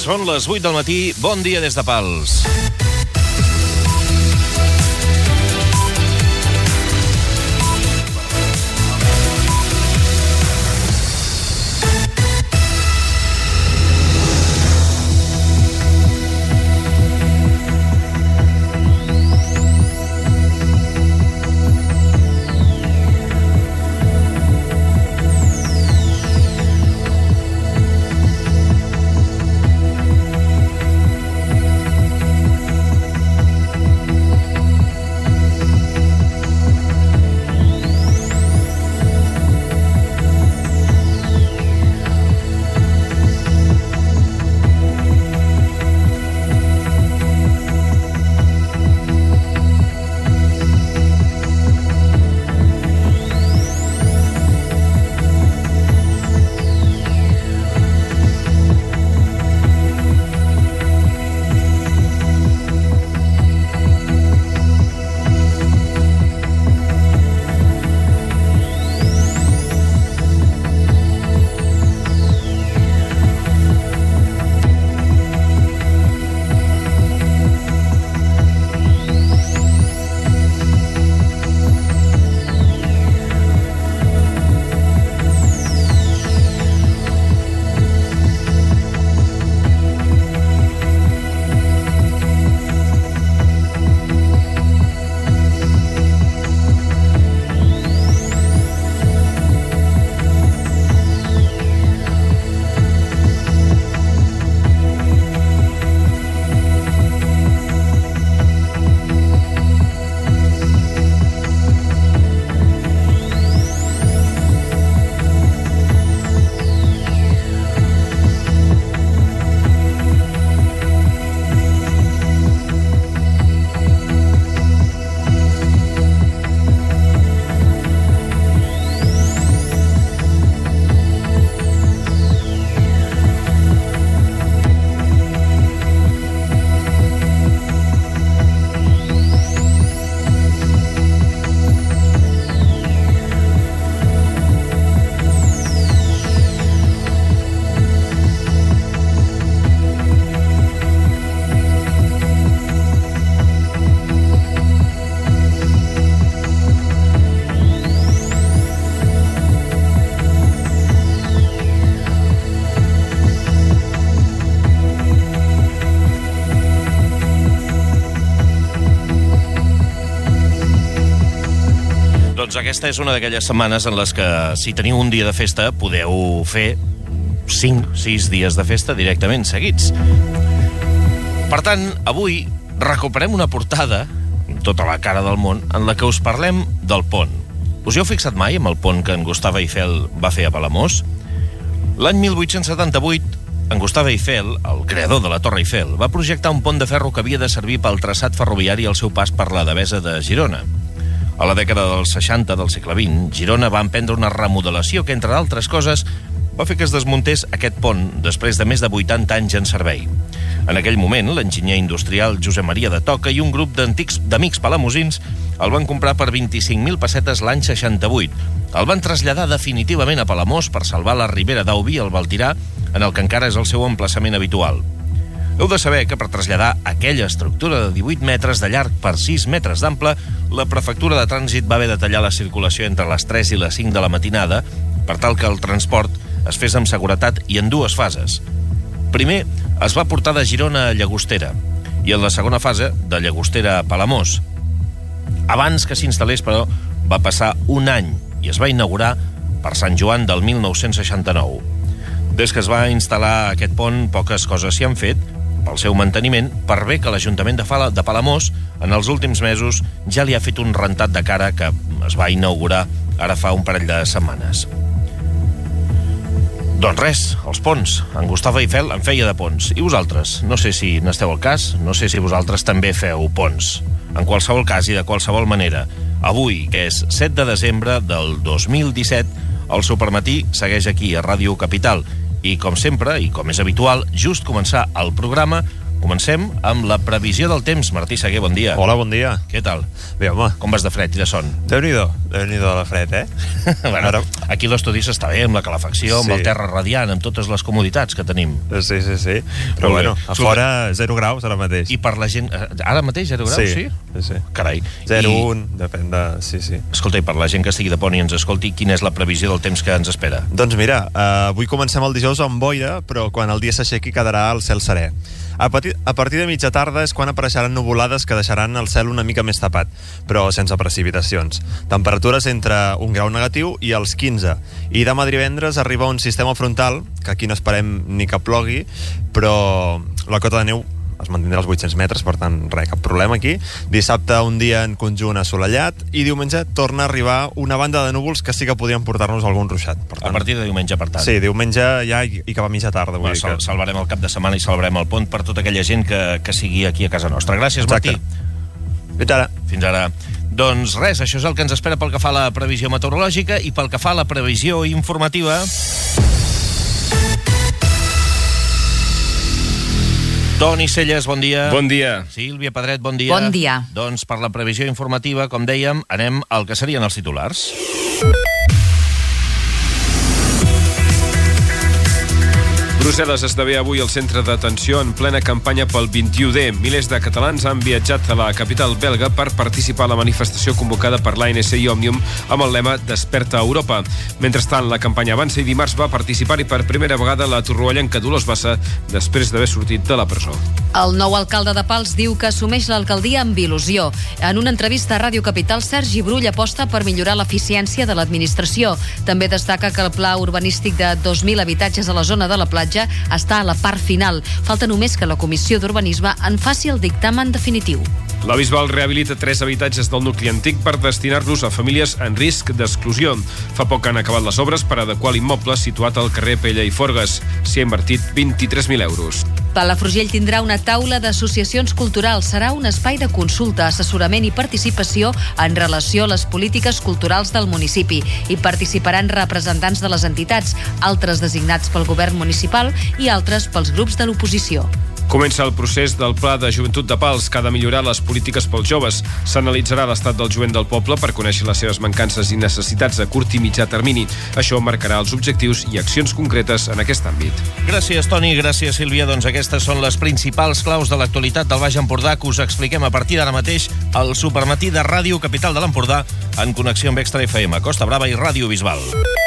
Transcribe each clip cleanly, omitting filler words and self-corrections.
Són les 8 del matí. Bon dia des de Pals. Doncs aquesta és una d'aquelles setmanes en les que, si teniu un dia de festa, podeu fer 5-6 dies de festa directament seguits. Per tant, avui recuperem una portada, amb tota la cara del món, en la que us parlem del pont. Us hi heu fixat mai amb el pont que en Gustave Eiffel va fer a Palamós? L'any 1878, en Gustave Eiffel, el creador de la Torre Eiffel, va projectar un pont de ferro que havia de servir pel traçat ferroviari al seu pas per la Devesa de Girona. A la dècada dels 60 del segle XX, Girona va emprendre una remodelació que, entre altres coses, va fer que es desmuntés aquest pont després de més de 80 anys en servei. En aquell moment, l'enginyer industrial Josep Maria de Toca i un grup d'amics palamosins el van comprar per 25.000 pessetes l'any 68. El van traslladar definitivament a Palamós per salvar la ribera d'Aubi, al Baltirà, en el que encara és el seu emplaçament habitual. Heu de saber que per traslladar aquella estructura de 18 metres de llarg per 6 metres d'ample, la prefectura de trànsit va haver de tallar la circulació entre les 3 i les 5 de la matinada per tal que el transport es fes amb seguretat i en dues fases. Primer, es va portar de Girona a Llagostera i en la segona fase, de Llagostera a Palamós. Abans que s'instal·lés, però, va passar un any i es va inaugurar per Sant Joan del 1969. Des que es va instal·lar aquest pont, poques coses s'hi han fet pel seu manteniment, per bé que l'Ajuntament de Palamós en els últims mesos ja li ha fet un rentat de cara que es va inaugurar ara fa un parell de setmanes. Doncs res, els ponts. En Gustave Eiffel en feia de ponts. I vosaltres? No sé si n'esteu al cas, no sé si vosaltres també feu ponts. En qualsevol cas i de qualsevol manera, avui, que és 7 de desembre del 2017, el Supermatí segueix aquí a Ràdio Capital. I com sempre, i com és habitual, just començar el programa, Comencem amb la previsió del temps. Martí Seguer, bon dia. Hola, bon dia. Què tal? Bé, home. Com vas de fred i de son? Déu-n'hi-do la fred, Bueno, Ara... aquí l'estudi s'està bé, amb la calefacció, amb el terra radiant, amb totes les comoditats que tenim. Sí. Però bueno, a fora 0 graus ara mateix. I per la gent... Ara mateix 0 graus, sí? Sí. Carai. 0, 1, depèn de... Sí. Escolta, i per la gent que estigui de pont i ens escolti, quina és la previsió del temps que ens espera? Doncs mira, avui comencem el dijous amb boira, però quan el dia s'aixequi quedarà el cel serè. A partir de mitja tarda és quan apareixeran nuvolades que deixaran el cel una mica més tapat, però sense precipitacions. Temperatures entre 1 grau negatiu i els 15. I demà divendres arriba un sistema frontal, que aquí no esperem ni que plogui, però la cota de neu es mantindrà als 800 metres, per tant, res, cap problema aquí. Dissabte, un dia en conjunt assolellat, i diumenge torna a arribar una banda de núvols que sí que podien portar-nos algun ruixat. Per tant, a partir de diumenge, per tant. Sí, diumenge ja i cap a mitja tarda. Salvarem el cap de setmana i salvarem el pont per tota aquella gent que sigui aquí a casa nostra. Gràcies, Martí. Fins ara. Doncs res, això és el que ens espera pel que fa a la previsió meteorològica i pel que fa a la previsió informativa... Toni Celles, bon dia. Bon dia. Sílvia Pedret, bon dia. Bon dia. Doncs per la previsió informativa, com dèiem, anem al que serien els titulars. Brussel·les esdevé avui el centre d'atenció en plena campanya pel 21D. Milers de catalans han viatjat a la capital belga per participar a la manifestació convocada per l'ANC i Òmnium amb el lema Desperta Europa. Mentrestant, la campanya avança i dimarts va participar-hi per primera vegada la torroellenca Dolors Bassa després d'haver sortit de la presó. El nou alcalde de Pals diu que assumeix l'alcaldia amb il·lusió. En una entrevista a Ràdio Capital, Sergi Brull aposta per millorar l'eficiència de l'administració. També destaca que el pla urbanístic de 2.000 habitatges a la zona de la platja està a la part final. Falta només que la Comissió d'Urbanisme en faci el dictamen definitiu. La Bisbal rehabilita 3 habitatges del nucli antic per destinar-los a famílies en risc d'exclusió. Fa poc han acabat les obres per adequar l'immoble situat al carrer Pella i Forgues. S'hi ha invertit 23.000 euros. Palafrugell tindrà una taula d'associacions culturals. Serà un espai de consulta, assessorament i participació en relació a les polítiques culturals del municipi. Hi participaran representants de les entitats, altres designats pel govern municipal i altres pels grups de l'oposició. Comença el procés del Pla de Joventut de Pals, que ha de millorar les polítiques pels joves. S'analitzarà l'estat del jovent del poble per conèixer les seves mancances i necessitats a curt i mitjà termini. Això marcarà els objectius i accions concretes en aquest àmbit. Gràcies, Toni. Gràcies, Sílvia. Doncs aquestes són les principals claus de l'actualitat del Baix Empordà que us expliquem a partir d'ara mateix al Supermatí de Ràdio Capital de l'Empordà en connexió amb Extra FM, Costa Brava i Ràdio Bisbal.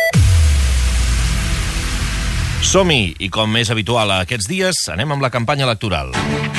Som-hi, i com és habitual a aquests dies, anem amb la campanya electoral.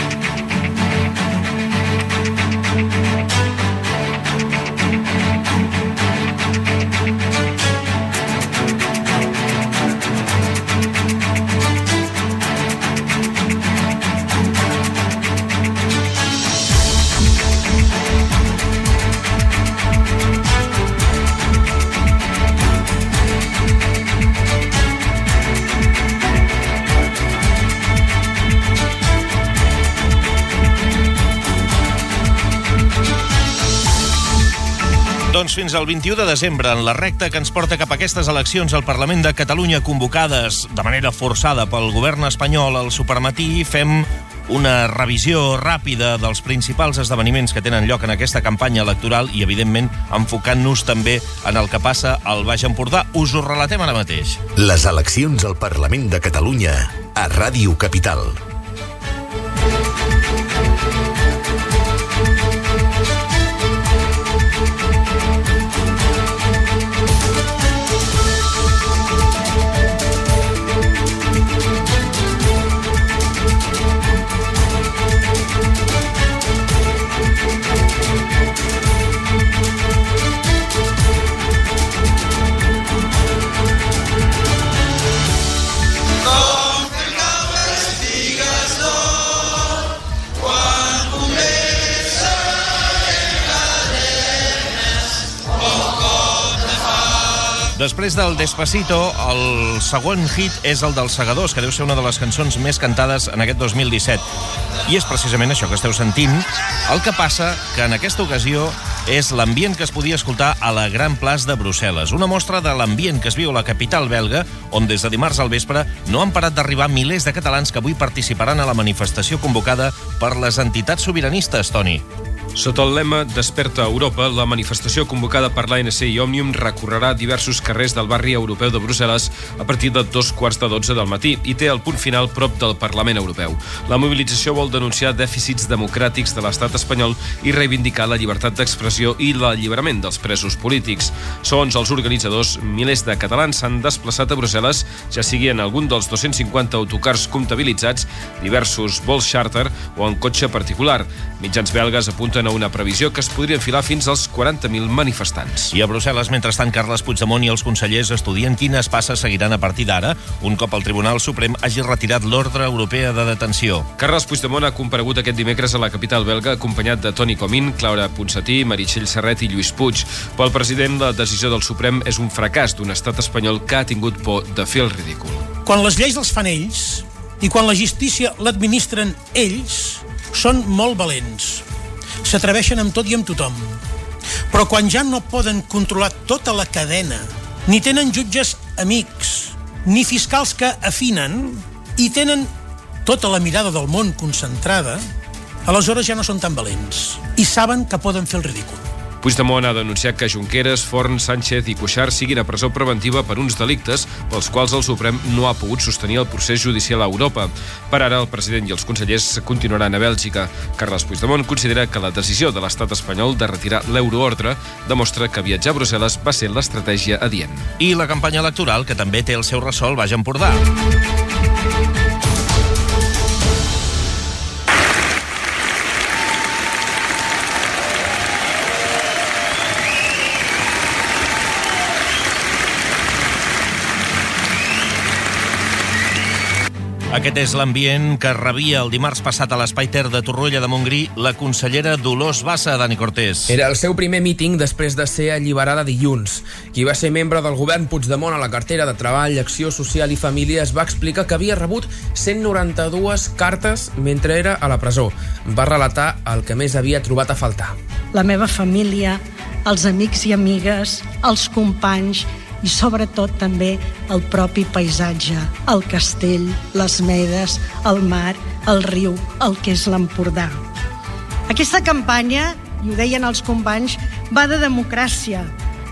Doncs fins al 21 de desembre, en la recta que ens porta cap a aquestes eleccions al Parlament de Catalunya convocades de manera forçada pel govern espanyol, al Supermatí fem una revisió ràpida dels principals esdeveniments que tenen lloc en aquesta campanya electoral i, evidentment, enfocant-nos també en el que passa al Baix Empordà. Us ho relatem ara mateix. Les eleccions al Parlament de Catalunya a Ràdio Capital. Després del Despacito, el segon hit és el dels Segadors, que deu ser una de les cançons més cantades en aquest 2017. I és precisament això que esteu sentint. El que passa que en aquesta ocasió és l'ambient que es podia escoltar a la Gran Place de Brussel·les. Una mostra de l'ambient que es viu a la capital belga, on des de dimarts al vespre no han parat d'arribar milers de catalans que avui participaran a la manifestació convocada per les entitats sobiranistes, Toni. Sota el lema Desperta Europa, la manifestació convocada per l'ANC i Òmnium recorrerà diversos carrers del barri europeu de Brussel·les a partir de 11:45 del matí i té el punt final prop del Parlament Europeu. La mobilització vol denunciar dèficits democràtics de l'estat espanyol i reivindicar la llibertat d'expressió i l'alliberament dels presos polítics. Segons els organitzadors, milers de catalans s'han desplaçat a Brussel·les, ja sigui en algun dels 250 autocars comptabilitzats, diversos vols xàrter o en cotxe particular. Mitjans belgues apunten a una previsió que es podria enfilar fins als 40.000 manifestants. I a Brussel·les, mentrestant, Carles Puigdemont i els consellers estudien quines passes seguiran a partir d'ara, un cop el Tribunal Suprem hagi retirat l'ordre europea de detenció. Carles Puigdemont ha comparegut aquest dimecres a la capital belga acompanyat de Toni Comín, Clara Ponsatí, Meritxell Serret i Lluís Puig. Pel president, la decisió del Suprem és un fracàs d'un estat espanyol que ha tingut por de fer el ridícul. Quan les lleis les fan ells i quan la justícia l'administren ells, són molt valents. S'atreveixen amb tot i amb tothom. Però quan ja no poden controlar tota la cadena, ni tenen jutges amics, ni fiscals que afinen, i tenen tota la mirada del món concentrada, aleshores ja no són tan valents i saben que poden fer el ridícul. Puigdemont ha denunciat que Junqueras, Forn, Sánchez i Cuixart siguin a presó preventiva per uns delictes pels quals el Suprem no ha pogut sostenir el procés judicial a Europa. Per ara, el president i els consellers continuaran a Bèlgica. Carles Puigdemont considera que la decisió de l'estat espanyol de retirar l'euroordre demostra que viatjar a Brussel·les va ser l'estratègia adient. I la campanya electoral, que també té el seu ressò al Baix Empordà. Aquest és l'ambient que rebia el dimarts passat a l'Espai Ter de Torroella de Montgrí la consellera Dolors Bassa, Dani Cortés. Era el seu primer míting després de ser alliberada dilluns. Qui va ser membre del govern Puigdemont a la cartera de Treball, Acció Social i Família es va explicar que havia rebut 192 cartes mentre era a la presó. Va relatar el que més havia trobat a faltar. La meva família, els amics i amigues, els companys i sobretot també el propi paisatge, el castell, les medes, el mar, el riu, el que és l'Empordà. Aquesta campanya, i ho deien els companys, va de democràcia.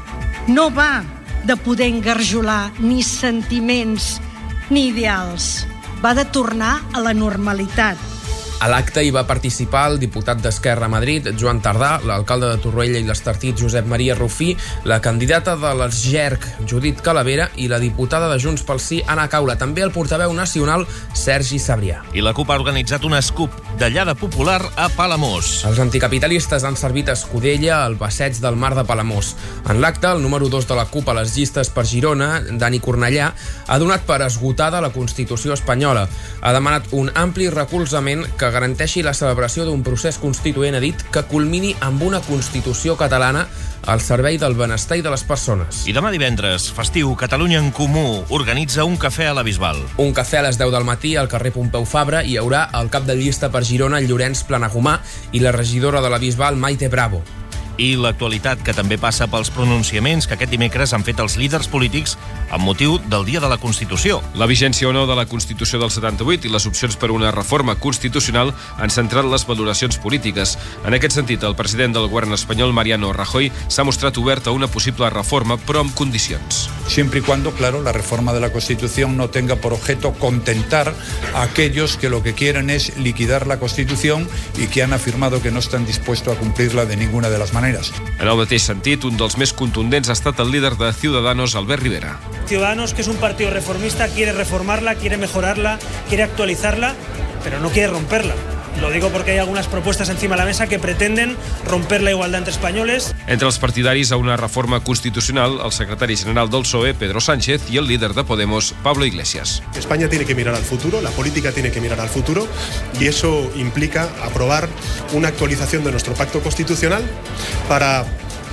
No va de poder engarjolar ni sentiments ni ideals. Va de tornar a la normalitat. A l'acte hi va participar el diputat d'Esquerra a Madrid, Joan Tardà, l'alcalde de Torroella i l'Estartit, Josep Maria Rufí, la candidata de l'Esgerc, Judit Calavera, i la diputada de Junts pel Sí, Anna Caula, també el portaveu nacional, Sergi Sabrià. I la CUP ha organitzat un scoop d'allada popular a Palamós. Els anticapitalistes han servit escudella al passeig del Mar de Palamós. En l'acte, el número 2 de la CUP a les llistes per Girona, Dani Cornellà, ha donat per esgotada la Constitució espanyola. Ha demanat un ampli recolzament que garanteixi la celebració d'un procés constituent, ha dit, que culmini amb una Constitució catalana al servei del benestar i de les persones. I demà divendres, festiu, Catalunya en Comú organitza un cafè a la Bisbal. Un cafè a les 10 del matí al carrer Pompeu Fabra hi haurà el cap de llista per Girona, Llorenç Planagumà, i la regidora de la Bisbal, Maite Bravo. I l'actualitat, que també passa pels pronunciaments que aquest dimecres han fet els líders polítics amb motiu del Dia de la Constitució. La vigència o no de la Constitució del 78 i les opcions per una reforma constitucional han centrat les valoracions polítiques. En aquest sentit, el president del govern espanyol, Mariano Rajoy, s'ha mostrat obert a una possible reforma, però amb condicions. Siempre y cuando, claro, la reforma de la Constitución no tenga por objeto contentar a aquellos que lo que quieren es liquidar la Constitución y que han afirmado que no están dispuestos a cumplirla de ninguna de las maneras. En el mateix sentit, un dels més contundents ha estat el líder de Ciudadanos, Albert Rivera. Ciudadanos, que es un partido reformista, quiere reformarla, quiere mejorarla, quiere actualizarla, pero no quiere romperla. Lo digo porque hay algunas propuestas encima de la mesa que pretenden romper la igualdad entre españoles. Entre els partidaris a una reforma constitucional, el secretari general del PSOE, Pedro Sánchez, y el líder de Podemos, Pablo Iglesias. España tiene que mirar al futuro, la política tiene que mirar al futuro, y eso implica aprobar una actualización de nuestro pacto constitucional para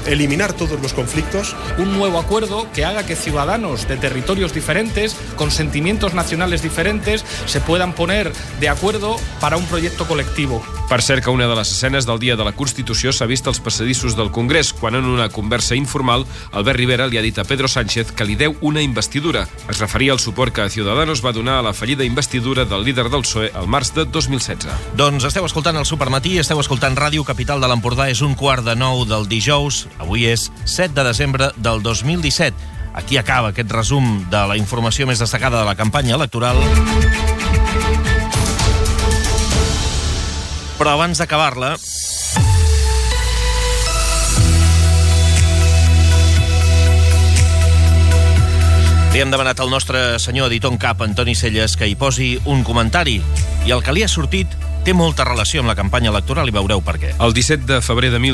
eliminar todos los conflictos. Un nuevo acuerdo que haga que ciudadanos de territorios diferentes, con sentimientos nacionales diferentes, se puedan poner de acuerdo para un proyecto colectivo. Per cert que una de les escenes del dia de la Constitució s'ha vist als passadissos del Congrés, quan en una conversa informal Albert Rivera li ha dit a Pedro Sánchez que li deu una investidura. Es referia al suport que Ciudadanos va donar a la fallida investidura del líder del PSOE al març de 2016. Doncs esteu escoltant el Supermatí, esteu escoltant Ràdio Capital de l'Empordà, és 8:45 del dijous, avui és 7 de desembre del 2017. Aquí acaba aquest resum de la informació més destacada de la campanya electoral. Però abans d'acabar-la, li hem demanat al nostre senyor editor en cap, Antoni Celles, que hi posi un comentari. I el que li ha sortit té molta relació amb la campanya electoral i veureu per què. El 17 de febrer de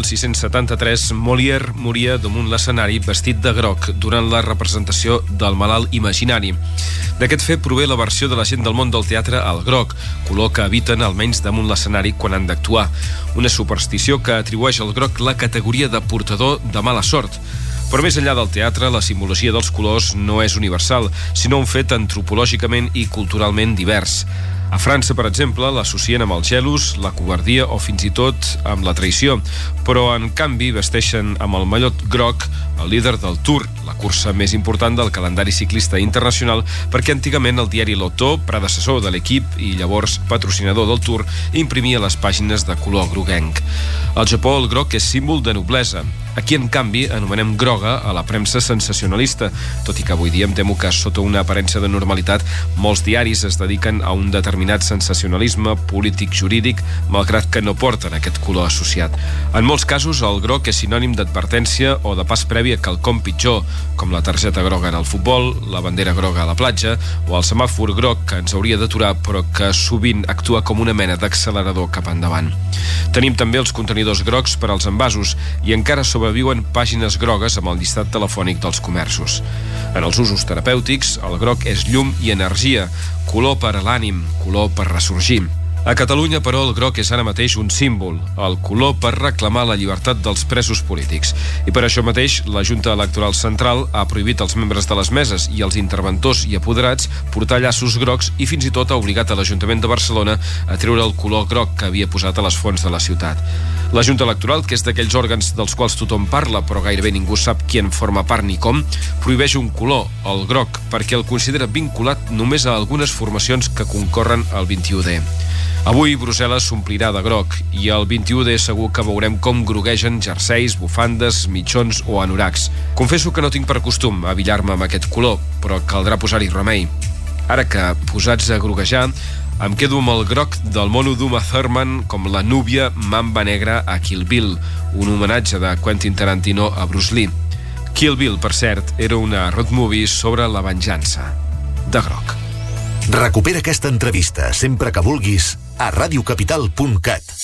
1673, Molière moria damunt l'escenari vestit de groc durant la representació del malalt imaginari. D'aquest fet prové la versió de la gent del món del teatre al groc, color que eviten almenys damunt l'escenari quan han d'actuar. Una superstició que atribueix al groc la categoria de portador de mala sort. Però més enllà del teatre, la simbologia dels colors no és universal, sinó un fet antropològicament i culturalment divers. A França, per exemple, l'associen amb els gelos, la covardia o fins i tot amb la traïció, però en canvi vesteixen amb el mallot groc el líder del Tour, la cursa més important del calendari ciclista internacional, perquè antigament el diari L'Auto, predecessor de l'Equip i llavors patrocinador del Tour, imprimia les pàgines de color groguenc. Al Japó el groc és símbol de noblesa. Aquí, en canvi, anomenem groga a la premsa sensacionalista, tot i que avui dia em temo que, sota una aparença de normalitat, molts diaris es dediquen a un determinat sensacionalisme polític-jurídic, malgrat que no porten aquest color associat. En molts casos, el groc és sinònim d'advertència o de pas previ a quelcom pitjor, com la targeta groga en el futbol, la bandera groga a la platja o el semàfor groc que ens hauria d'aturar però que sovint actua com una mena d'accelerador cap endavant. Tenim també els contenidors grocs per als envasos i encara sobreviuen pàgines grogues amb el llistat telefònic dels comerços. En els usos terapèutics, el groc és llum i energia, color per a l'ànim, color per ressorgir. A Catalunya, però, el groc és ara mateix un símbol, el color per reclamar la llibertat dels presos polítics. I per això mateix, la Junta Electoral Central ha prohibit als membres de les meses i als interventors i apoderats portar llaços grocs i fins i tot ha obligat a l'Ajuntament de Barcelona a treure el color groc que havia posat a les fonts de la ciutat. La Junta Electoral, que és d'aquells òrgans dels quals tothom parla, però gairebé ningú sap qui en forma part ni com, prohibeix un color, el groc, perquè el considera vinculat només a algunes formacions que concorren al 21D. Avui Brussel·les s'omplirà de groc i el 21D segur que veurem com groguegen jerseis, bufandes, mitjons o anoracs. Confesso que no tinc per costum abillar-me amb aquest color, però caldrà posar-hi remei. Ara que, posats a groguejar, em quedo amb el groc del mono d'Uma Thurman com la núvia mamba negra a Kill Bill, un homenatge de Quentin Tarantino a Bruce Lee. Kill Bill, per cert, era una road movie sobre la venjança. De groc. Recupera aquesta entrevista sempre que vulguis a radiocapital.cat.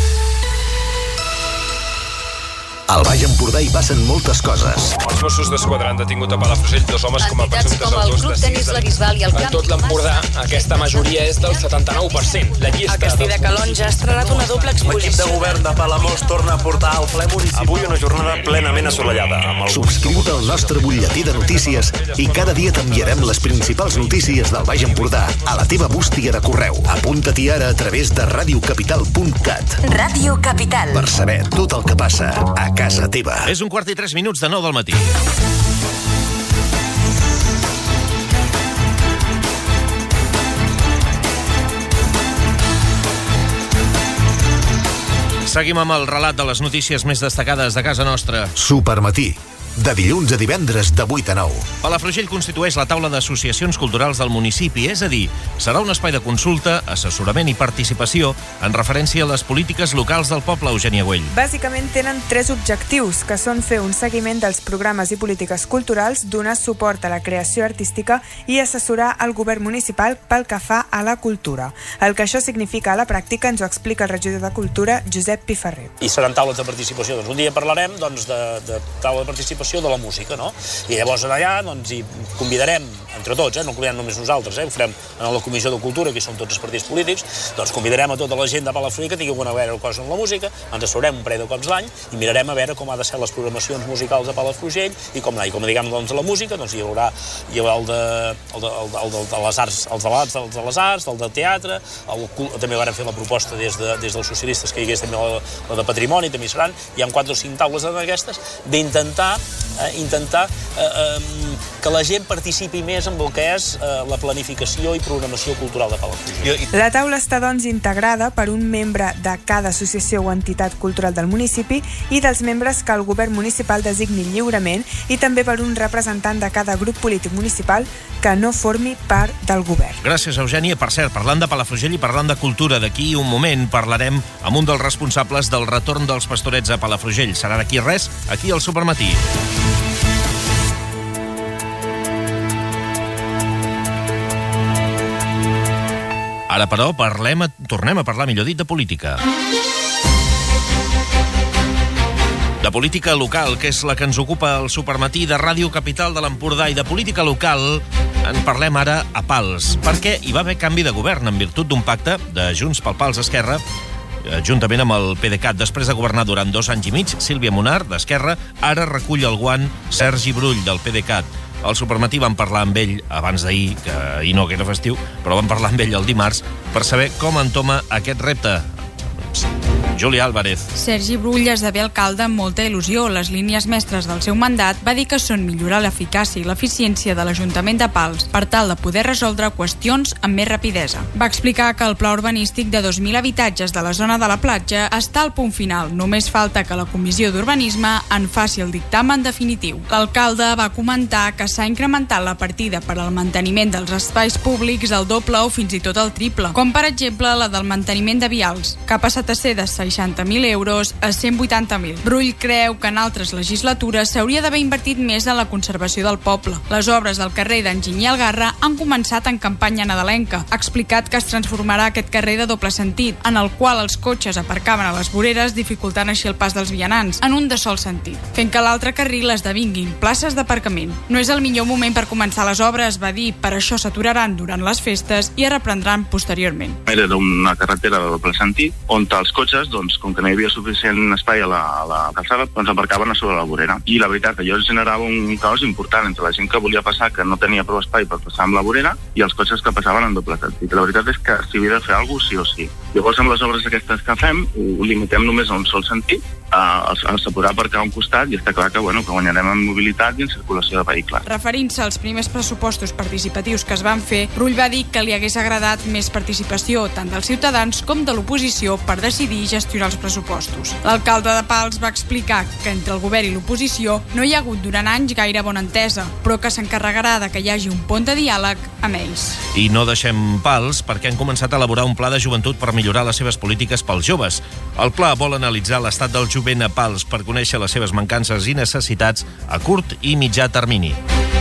Al Baix Empordà hi passen moltes coses. Els Mossos d'Esquadra han detingut a Palafrugell 2 homes com a presumptes com el autors Club de Tenis La Bisbal i el En tot l'Empordà, aquesta majoria és del 79%. La llista a Castell de Calonja ha estrenat una doble exposició. L'equip de govern de Palamós torna a portar al ple municipal. Avui una jornada plenament assolellada. Subscriu-te al nostre butlletí de notícies i cada dia t'enviarem les principals notícies del Baix Empordà a la teva bústia de correu. Apunta-t'hi ara a través de radiocapital.cat. Ràdio Capital. Per saber tot el que passa a casa teva. És 1:03 de 9 del matí. Seguim amb el relat de les notícies més destacades de casa nostra. Supermatí, de dilluns a divendres de 8 a 9. Palafrugell constitueix la taula d'associacions culturals del municipi, és a dir, serà un espai de consulta, assessorament i participació en referència a les polítiques locals del poble. Eugènia Güell. Bàsicament tenen 3 objectius, que són fer un seguiment dels programes i polítiques culturals, donar suport a la creació artística i assessorar el govern municipal pel que fa a la cultura. El que això significa a la pràctica ens ho explica el regidor de Cultura, Josep Piferrer. I seran taules de participació. Doncs un dia parlarem de taula de participació de la música, no? I llavors allà hi convidarem, entre tots, no convidem només nosaltres, ho farem a la Comissió de Cultura, que són tots els partits polítics, doncs convidarem a tota la gent de Palafrugell que tingui alguna cosa amb la música, ens asseurem un parell de cops l'any i mirarem a veure com ha de ser les programacions musicals a Palafrugell i com diguem, doncs, a la música, doncs hi haurà el de les arts, els de les arts, el de teatre, també vam fer la proposta des dels socialistes que hi hagués també la de patrimoni, també hi seran, hi ha 4 o 5 taules d'aquestes, d'intentar que la gent participi més en el que és la planificació i programació cultural de Palafrugell. La taula està, doncs, integrada per un membre de cada associació o entitat cultural del municipi i dels membres que el govern municipal designi lliurement i també per un representant de cada grup polític municipal que no formi part del govern. Gràcies, Eugènia. Per cert, parlant de Palafrugell i parlant de cultura, d'aquí un moment parlarem amb un dels responsables del retorn dels Pastorets a Palafrugell. Serà d'aquí res, aquí al Supermatí. Ara, però, tornem a parlar, millor dit, de política. De política local, que és la que ens ocupa el Supermatí de Ràdio Capital de l'Empordà, i de política local en parlem ara a Pals, perquè hi va haver canvi de govern en virtut d'un pacte de Junts pel Pals Esquerra, juntament amb el PDeCAT. Després de governar durant 2 anys i mig, Sílvia Munar, d'Esquerra, ara recull el guant Sergi Brull, del PDeCAT. Al Supermatí vam parlar amb ell abans d'ahir, que ahir no, que era festiu, però vam parlar amb ell el dimarts per saber com entoma aquest repte. Júlia Álvarez. Sergi Brull esdevé alcalde amb molta il·lusió. Les línies mestres del seu mandat va dir que són millorar l'eficàcia i l'eficiència de l'Ajuntament de Pals per tal de poder resoldre qüestions amb més rapidesa. Va explicar que el pla urbanístic de 2.000 habitatges de la zona de la platja està al punt final. Només falta que la Comissió d'Urbanisme en faci el dictamen definitiu. L'alcalde va comentar que s'ha incrementat la partida per al manteniment dels espais públics al doble o fins i tot al triple, com per exemple la del manteniment de vials, que ha passat a ser de 60.000 euros a 180.000. Brull creu que en altres legislatures s'hauria d'haver invertit més en la conservació del poble. Les obres del carrer d'Enginyer Algarra han començat en campanya nadalenca. Ha explicat que es transformarà aquest carrer de doble sentit, en el qual els cotxes aparcaven a les voreres, dificultant així el pas dels vianants, en un de sol sentit, fent que l'altre carril esdevinguin places d'aparcament. No és el millor moment per començar les obres, va dir, per això s'aturaran durant les festes i es reprendran posteriorment. Era una carretera de doble sentit, on els cotxes, com que no hi havia suficient espai a la calçada, aparcaven a sobre la vorera. I la veritat, allò generava un caos important entre la gent que volia passar, que no tenia prou espai per passar amb la vorera, i els cotxes que passaven en doble sentit. La veritat és que s'hi havia de fer alguna cosa sí o sí. Llavors, amb les obres aquestes que fem, ho limitem només a un sol sentit, a separar per cada un costat, i està clar que guanyarem en mobilitat i en circulació de vehicles. Referint-se als primers pressupostos participatius que es van fer, Brull va dir que li hagués agradat més participació tant dels ciutadans com de l'oposició per decidir i gestionar els pressupostos. L'alcalde de Pals va explicar que entre el govern i l'oposició no hi ha hagut durant anys gaire bona entesa, però que s'encarregarà de que hi hagi un pont de diàleg amb ells. I no deixem Pals perquè han començat a elaborar un pla de joventut per millorar les seves polítiques pels joves. El pla vol analitzar l'estat del jovent a Pals per conèixer les seves mancances i necessitats a curt i mitjà termini.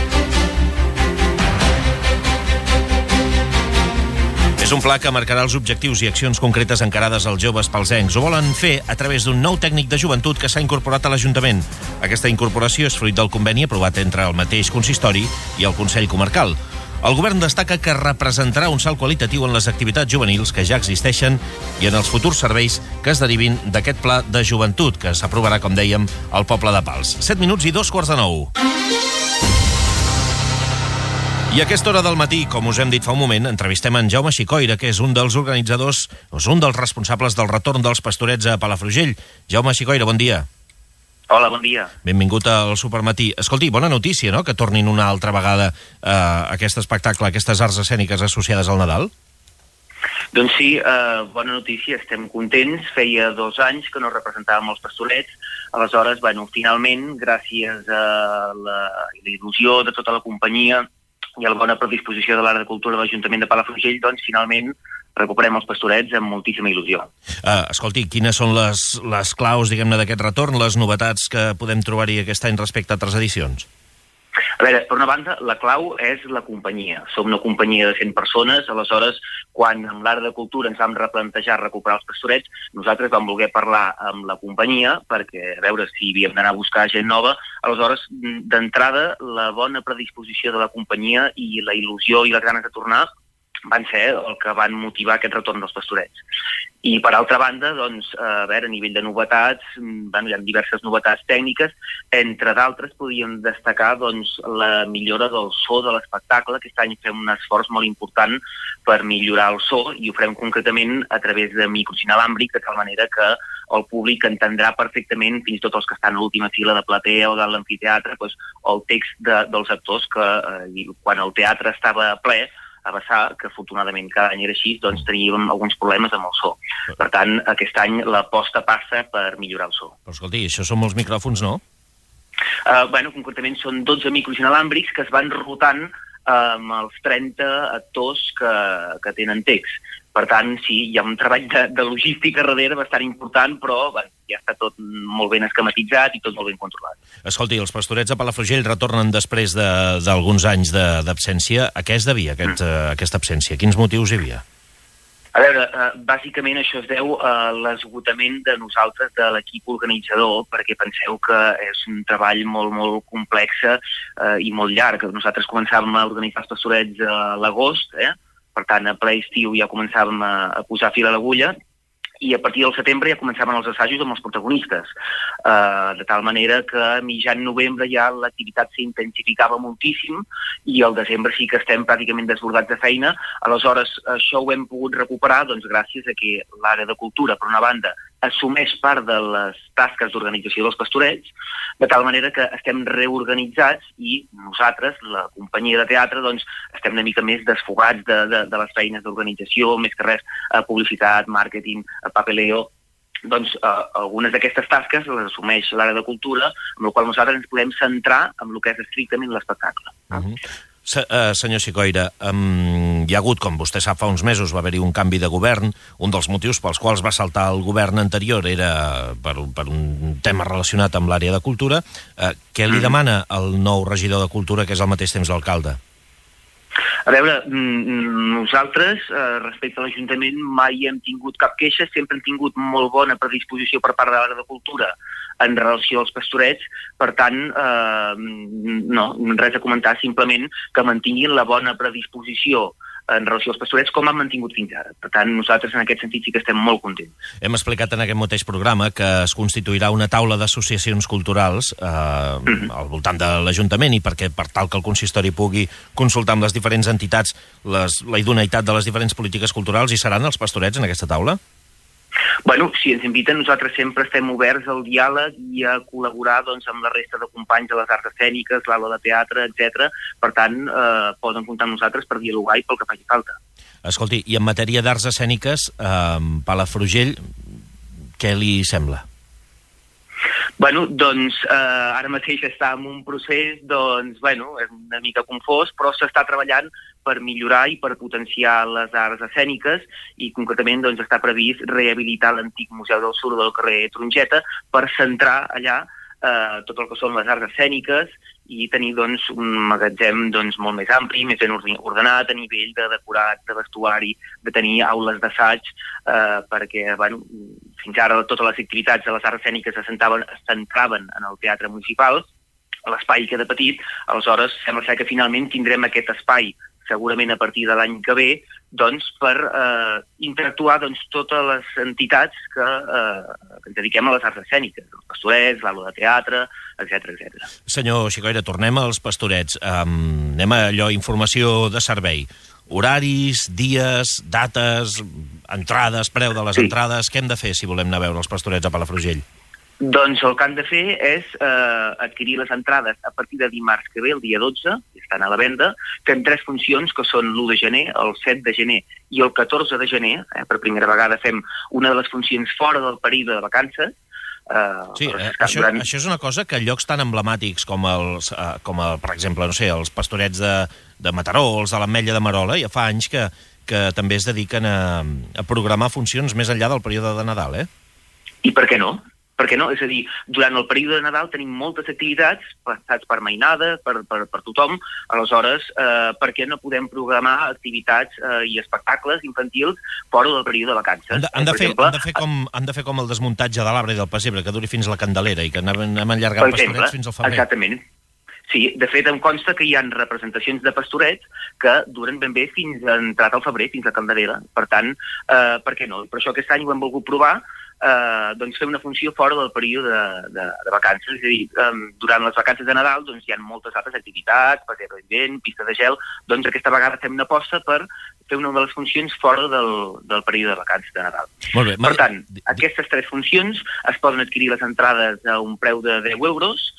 És un pla que marcarà els objectius i accions concretes encarades als joves palsencs. Ho volen fer a través d'un nou tècnic de joventut que s'ha incorporat a l'Ajuntament. Aquesta incorporació és fruit del conveni aprovat entre el mateix consistori i el Consell Comarcal. El govern destaca que representarà un salt qualitatiu en les activitats juvenils que ja existeixen i en els futurs serveis que es derivin d'aquest pla de joventut que s'aprovarà, com dèiem, al poble de Pals. 7 minuts i 2:45. I a aquesta hora del matí, com us hem dit fa un moment, entrevistem en Jaume Xicoira, que és un dels organitzadors, un dels responsables del retorn dels Pastorets a Palafrugell. Jaume Xicoira, bon dia. Hola, bon dia. Benvingut al Supermatí. Escolti, bona notícia, no?, que tornin una altra vegada aquest espectacle, aquestes arts escèniques associades al Nadal? Doncs sí, bona notícia, estem contents. Feia 2 anys que no representàvem els Pastorets. Aleshores, finalment, gràcies a la il·lusió de tota la companyia i a la bona predisposició de l'Art de Cultura de l'Ajuntament de Palafrugell, doncs finalment recuperem els Pastorets amb moltíssima il·lusió. Escolti, quines són les claus, diguem-ne, d'aquest retorn, les novetats que podem trobar-hi aquest any respecte a altres edicions? A veure, per una banda, la clau és la companyia. Som una companyia de 100 persones, aleshores, quan amb l'Ara de Cultura ens vam replantejar recuperar els Pastorets, nosaltres vam voler parlar amb la companyia perquè, a veure, si havíem d'anar a buscar gent nova, aleshores, d'entrada, la bona predisposició de la companyia i la il·lusió i les ganes de tornar van ser el que van motivar aquest retorn dels Pastorets. I, per altra banda, doncs, a veure, a nivell de novetats, hi ha diverses novetats tècniques, entre d'altres podíem destacar doncs, la millora del so de l'espectacle. Aquest any fem un esforç molt important per millorar el so i ho farem concretament a través de micros inalàmbrics, de tal manera que el públic entendrà perfectament, fins i tot els que estan a l'última fila de platea o de l'amfiteatre, doncs, el text dels actors que quan el teatre estava ple, a Bassà, que afortunadament cada any era així, doncs teníem alguns problemes amb el so. Per tant, aquest any l'aposta passa per millorar el so. Però escolti, això són molts micròfons, no? Concretament són 12 micros inalàmbrics que es van rotant amb els 30 actors que tenen text. Per tant, sí, hi ha un treball de logística darrere bastant important, però ja està tot molt ben esquematitzat i tot molt ben controlat. Escolti, els Pastorets de Palafrugell retornen després d'alguns anys d'absència. A què es devia aquesta absència? Quins motius hi havia? A veure, bàsicament això es deu a l'esgotament de nosaltres, de l'equip organitzador, perquè penseu que és un treball molt, molt complex i molt llarg. Nosaltres començàvem a organitzar els Pastorets a l'agost, per tant, a ple estiu ja començàvem a posar fil a l'agulla, i a partir del setembre ja començaven els assajos amb els protagonistes, de tal manera que a mitjan novembre ja l'activitat s'intensificava moltíssim i al desembre sí que estem pràcticament desbordats de feina. Aleshores, això ho hem pogut recuperar doncs, gràcies a que l'Ara de Cultura, per una banda, assumeix part de les tasques d'organització dels Pastorets, de tal manera que estem reorganitzats i nosaltres, la companyia de teatre, doncs, estem una mica més desfogats de les feines d'organització, més que res publicitat, màrqueting, papeleo. Doncs algunes d'aquestes tasques les assumeix l'Ara de Cultura, amb la qual nosaltres ens podem centrar en el que és estrictament l'espectacle. Senyor Xicoira, hi ha hagut, com vostè sap, fa uns mesos va haver-hi un canvi de govern. Un dels motius pels quals va saltar el govern anterior era per un tema relacionat amb l'àrea de cultura. Què li demana el nou regidor de Cultura, que és al mateix temps l'alcalde? A veure, nosaltres, respecte a l'Ajuntament, mai hem tingut cap queixa, sempre hem tingut molt bona predisposició per part de l'Ara de Cultura en relació als Pastorets, per tant, no, res a comentar, simplement que mantinguin la bona predisposició en relació als Pastorets com han mantingut fins ara. Per tant, nosaltres en aquest sentit sí que estem molt contents. Hem explicat en aquest mateix programa que es constituirà una taula d'associacions culturals al voltant de l'Ajuntament i per tal que el consistori pugui consultar amb les diferents entitats la idoneïtat de les diferents polítiques culturals. Hi seran els Pastorets en aquesta taula? Bueno, si ens inviten, nosaltres sempre estem oberts al diàleg i a col·laborar doncs, amb la resta de companys de les arts escèniques, l'aula de teatre, etc. Per tant, poden comptar amb nosaltres per dialogar i pel que faci falta. Escolti, i en matèria d'arts escèniques, Palafrugell, què li sembla? Bueno, doncs ara mateix està en un procés, doncs, bueno, és una mica confós, però s'està treballant per millorar i per potenciar les arts escèniques i concretament doncs, està previst rehabilitar l'antic Museu del Sur del carrer Trongeta per centrar allà tot el que són les arts escèniques i tenir doncs, un magatzem doncs, molt més ampli, més ben ordenat a nivell de decorat, de vestuari, de tenir aules d'assaig, perquè bueno, fins ara totes les activitats de les arts escèniques es centraven en el teatre municipal, l'espai queda petit, aleshores sembla ser que finalment tindrem aquest espai segurament a partir de l'any que ve, doncs, per interactuar doncs, totes les entitats que ens dediquem a les arts escèniques, els Pastorets, l'aula de teatre, etc. Senyor Xicoira, tornem als Pastorets. Anem a allò, informació de servei. Horaris, dies, dates, entrades, preu de les entrades... Què hem de fer si volem anar a veure els Pastorets a Palafrugell? Doncs el que han de fer és adquirir les entrades a partir de dimarts que ve, el dia 12, que estan a la venda, fem 3 funcions, que són l'1 de gener, el 7 de gener i el 14 de gener. Per primera vegada fem una de les funcions fora del període de vacances. Sí, això és una cosa que llocs tan emblemàtics com per exemple, no sé, els Pastorets de Mataró o els de l'Ametlla de Merola, ja fa anys que també es dediquen a programar funcions més enllà del període de Nadal, I per què no? Per què no? És a dir, durant el període de Nadal tenim moltes activitats pensats per mainada, per tothom. Aleshores, per què no podem programar activitats i espectacles infantils fora del període de vacances? Han de fer com el desmuntatge de l'arbre i del pessebre, que duri fins la Candelera i que anem allargant pastorets fins al febrer. Exactament. Sí, de fet, em consta que hi ha representacions de pastorets que duren ben bé fins a entrat al febrer, fins a Candelera. Per tant, per què no? Per això aquest any ho hem volgut provar, doncs fer una funció fora del període de vacances. És a dir, durant les vacances de Nadal doncs, hi ha moltes altres activitats, passeig de vent, pista de gel, doncs aquesta vegada fem una aposta per fer una de les funcions fora del període de vacances de Nadal. Molt bé, per tant, aquestes 3 funcions es poden adquirir les entrades a un preu de 10 euros,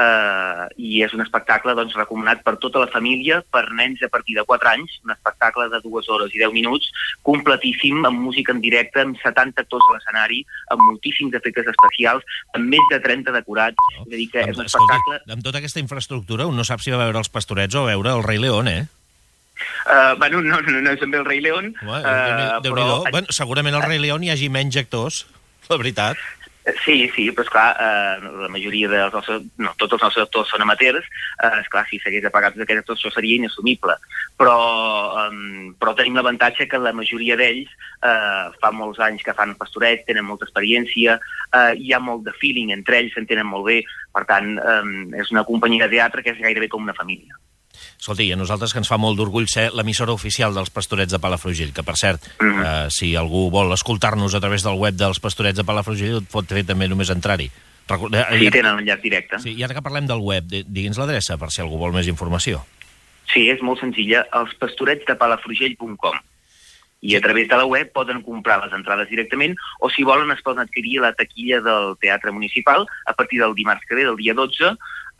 i és un espectacle doncs, recomanat per tota la família, per nens a partir de 4 anys, un espectacle de 2 hores i 10 minuts, completíssim, amb música en directe, amb 70 actors a l'escenari, amb moltíssims efectes especials, amb més de 30 decorats. És a dir, que és un espectacle... Amb tota aquesta infraestructura, un no sap si va veure els Pastorets o veure el Rei León, Bueno, no és també el Rei León, però... Bueno, segurament al Rei León hi hagi menys actors, la veritat. Sí, però esclar, la majoria dels nostres, no, tots els nostres actors són amateurs, esclar, si s'hagués de pagar tots aquests actors això seria inassumible, però tenim l'avantatge que la majoria d'ells fa molts anys que fan pastorets, tenen molta experiència, hi ha molt de feeling entre ells, s'entenen molt bé, per tant, és una companyia de teatre que és gairebé com una família. Escolti, a nosaltres que ens fa molt d'orgull ser l'emissora oficial dels Pastorets de Palafrugell, que per cert, si algú vol escoltar-nos a través del web dels Pastorets de Palafrugell, ho pot fer també només entrar-hi. Sí, tenen un enllaç directe. Sí, i ara que parlem del web, digui'ns l'adreça per si algú vol més informació. Sí, és molt senzilla, elspastoretsdepalafrugell.com. I a través de la web poden comprar les entrades directament o, si volen, es poden adquirir a la taquilla del Teatre Municipal a partir del dimarts que ve, del dia 12,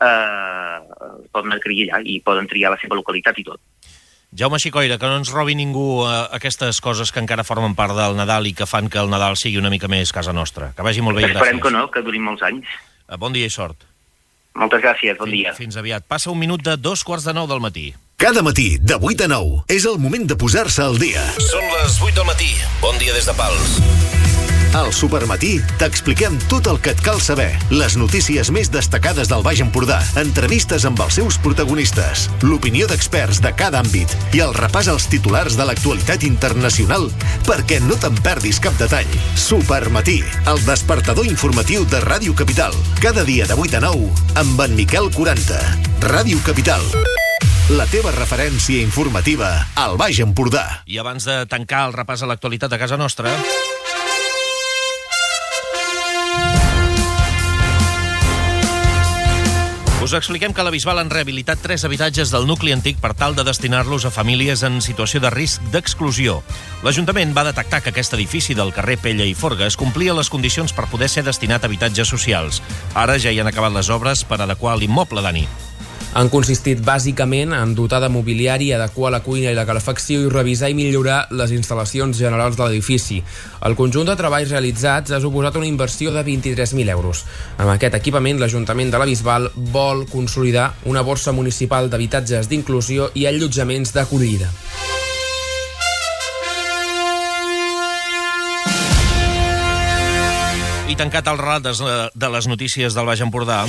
poden adquirir allà i poden triar la seva localitat i tot. Jaume Xicoira, que no ens robi ningú aquestes coses que encara formen part del Nadal i que fan que el Nadal sigui una mica més casa nostra. Que vagi molt bé i gràcies. Esperem que no, que durin molts anys. Bon dia i sort. Moltes gràcies, bon dia. Fins aviat. Passa un minut de 8:45 del matí. Cada matí, de 8 a 9, és el moment de posar-se al dia. Són les 8 del matí. Bon dia des de Pals. Al Supermatí t'expliquem tot el que et cal saber. Les notícies més destacades del Baix Empordà, entrevistes amb els seus protagonistes, l'opinió d'experts de cada àmbit i el repàs als titulars de l'actualitat internacional perquè no te'n perdis cap detall. Supermatí, el despertador informatiu de Ràdio Capital. Cada dia de 8 a 9 amb en Miquel 40. Ràdio Capital. La teva referència informativa al Baix Empordà. I abans de tancar el repàs a l'actualitat a casa nostra... Us expliquem que a la Bisbal han rehabilitat 3 habitatges del nucli antic per tal de destinar-los a famílies en situació de risc d'exclusió. L'Ajuntament va detectar que aquest edifici del carrer Pella i Forgues complia les condicions per poder ser destinat a habitatges socials. Ara ja hi han acabat les obres per adequar l'immoble, Dani. Han consistit bàsicament en dotar de mobiliari, adequar la cuina i la calefacció i revisar i millorar les instal·lacions generals de l'edifici. El conjunt de treballs realitzats ha suposat una inversió de 23.000 euros. Amb aquest equipament, l'Ajuntament de la Bisbal vol consolidar una borsa municipal d'habitatges d'inclusió i allotjaments d'acollida. I tancat el relat de les notícies del Baix Empordà...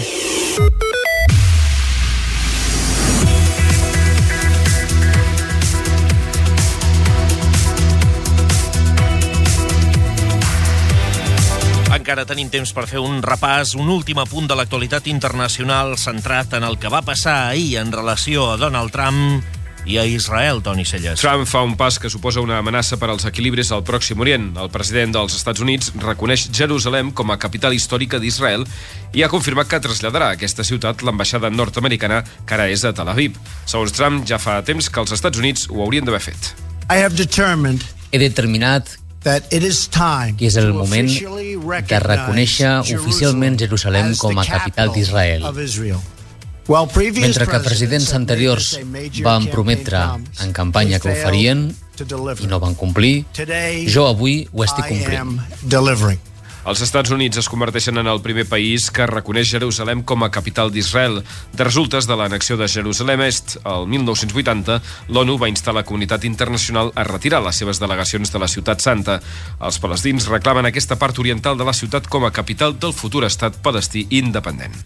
Encara tenim temps per fer un repàs, un últim apunt de l'actualitat internacional centrat en el que va passar ahir en relació a Donald Trump i a Israel, Toni Celles. Trump fa un pas que suposa una amenaça per als equilibris al Pròxim Orient. El president dels Estats Units reconeix Jerusalem com a capital històrica d'Israel i ha confirmat que traslladarà a aquesta ciutat l'ambaixada nord-americana, que ara és a Tel Aviv. Segons Trump, ja fa temps que els Estats Units ho haurien d'haver fet. He determinat que és el moment de reconèixer oficialment Jerusalem com a capital d'Israel. Mentre que presidents anteriors van prometre en campanya que ho farien i no van complir, jo avui ho estic complint. Els Estats Units es converteixen en el primer país que reconeix Jerusalem com a capital d'Israel. De resultes de l'annexió de Jerusalem Est, el 1980, l'ONU va instar la comunitat internacional a retirar les seves delegacions de la Ciutat Santa. Els palestins reclamen aquesta part oriental de la ciutat com a capital del futur estat palestí independent.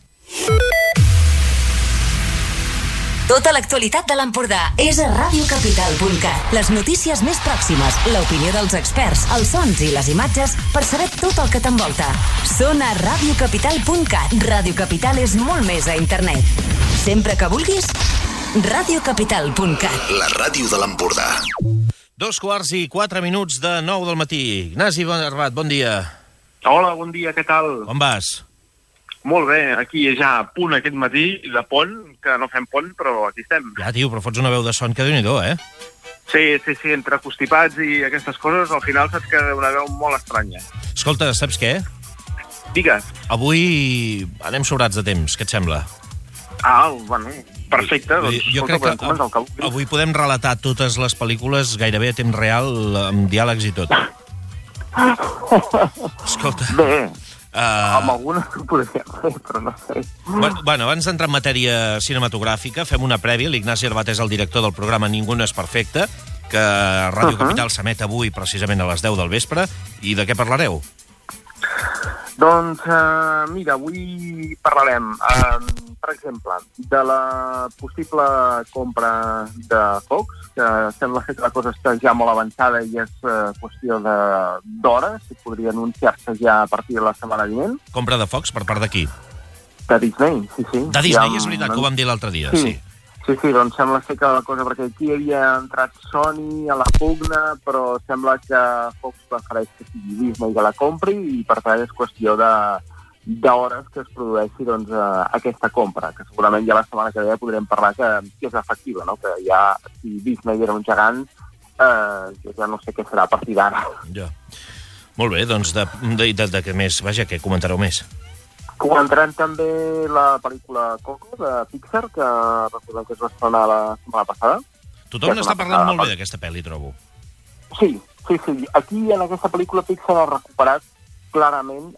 Tota l'actualitat de l'Empordà és a radiocapital.cat. Les notícies més pròximes, l'opinió dels experts, els sons i les imatges per saber tot el que t'envolta. Són a radiocapital.cat. Ràdio Capital és molt més a internet. Sempre que vulguis, radiocapital.cat. La ràdio de l'Empordà. 2:04 de 9 del matí. Ignasi Barbat, bon dia. Hola, bon dia, què tal? On vas? Molt bé, aquí ja a punt aquest matí de pont, que no fem pont, però aquí estem. Ja, tio, però fots una veu de son que Déu-n'hi-do, eh? Sí, entre constipats i aquestes coses, al final saps que una veu molt estranya. Escolta, saps què? Digues. Avui anem sobrats de temps, què et sembla? Bueno, perfecte. Doncs, jo crec que avui podem relatar totes les pel·lícules gairebé a temps real, amb diàlegs i tot. Escolta... Bé, amb algunes ho podria fer, però no sé. Bueno, abans d'entrar en matèria cinematogràfica, fem una prèvia. L'Ignasi Arbat és el director del programa Ningú no és perfecte, que Ràdio Capital s'emet avui precisament a les 10 del vespre. I de què parlareu? Doncs, mira, avui parlarem, per exemple, de la possible compra de Fox, que sembla que la cosa està ja molt avançada i és qüestió d'hores, i podria anunciar-se ja a partir de la setmana vinent. Compra de Fox per part de qui? De Disney, sí. De Disney, és veritat, que ho vam dir l'altre dia, sí. Sí, doncs sembla ser que la cosa, perquè aquí havia entrat Sony a la pugna, però sembla que Fox prefereix que sigui Disney que la compri i per tant és qüestió d'hores que es produeixi doncs, aquesta compra, que segurament ja la setmana que ve podrem parlar que és efectiva, no? Que ja, si Disney era un gegant, jo ja no sé què serà a partir d'ara. Ja. Molt bé, doncs de què més? Vaja, què comentareu més? Comentarem també la pel·lícula Coco, de Pixar, que recordem que es va estrenar la setmana passada. Tothom n'està parlant molt bé d'aquesta pel·li, trobo. Sí. Aquí, en aquesta pel·lícula, Pixar ha recuperat clarament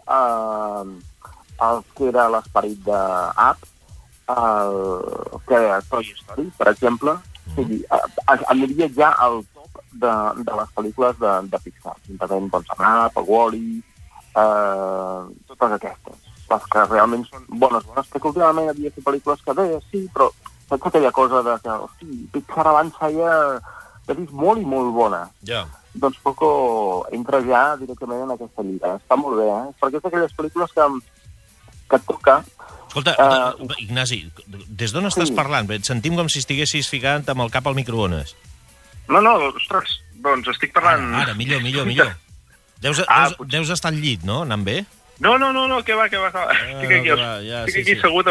el que era l'esperit d'Up, el que era Toy Story, per exemple. Aniria ja al top de les pel·lícules de Pixar. Juntament amb Up, Wall-E, totes aquestes. Les que realment són bones, perquè últimament havia fet pel·lícules que bé, sí, però saps aquella cosa de que, Pixar abans feia pel·lis molt i molt bones. Ja. Doncs Coco entra ja directament en aquesta lliga. Està molt bé, perquè és d'aquelles pel·lícules que et toca... Escolta, Ignasi, des d'on estàs parlant? Et sentim com si estiguessis ficant amb el cap al microones. No, ostres, doncs estic parlant... Ara, millor. Deus estar al llit, no? Anant bé? No, què va. Estic aquí assegut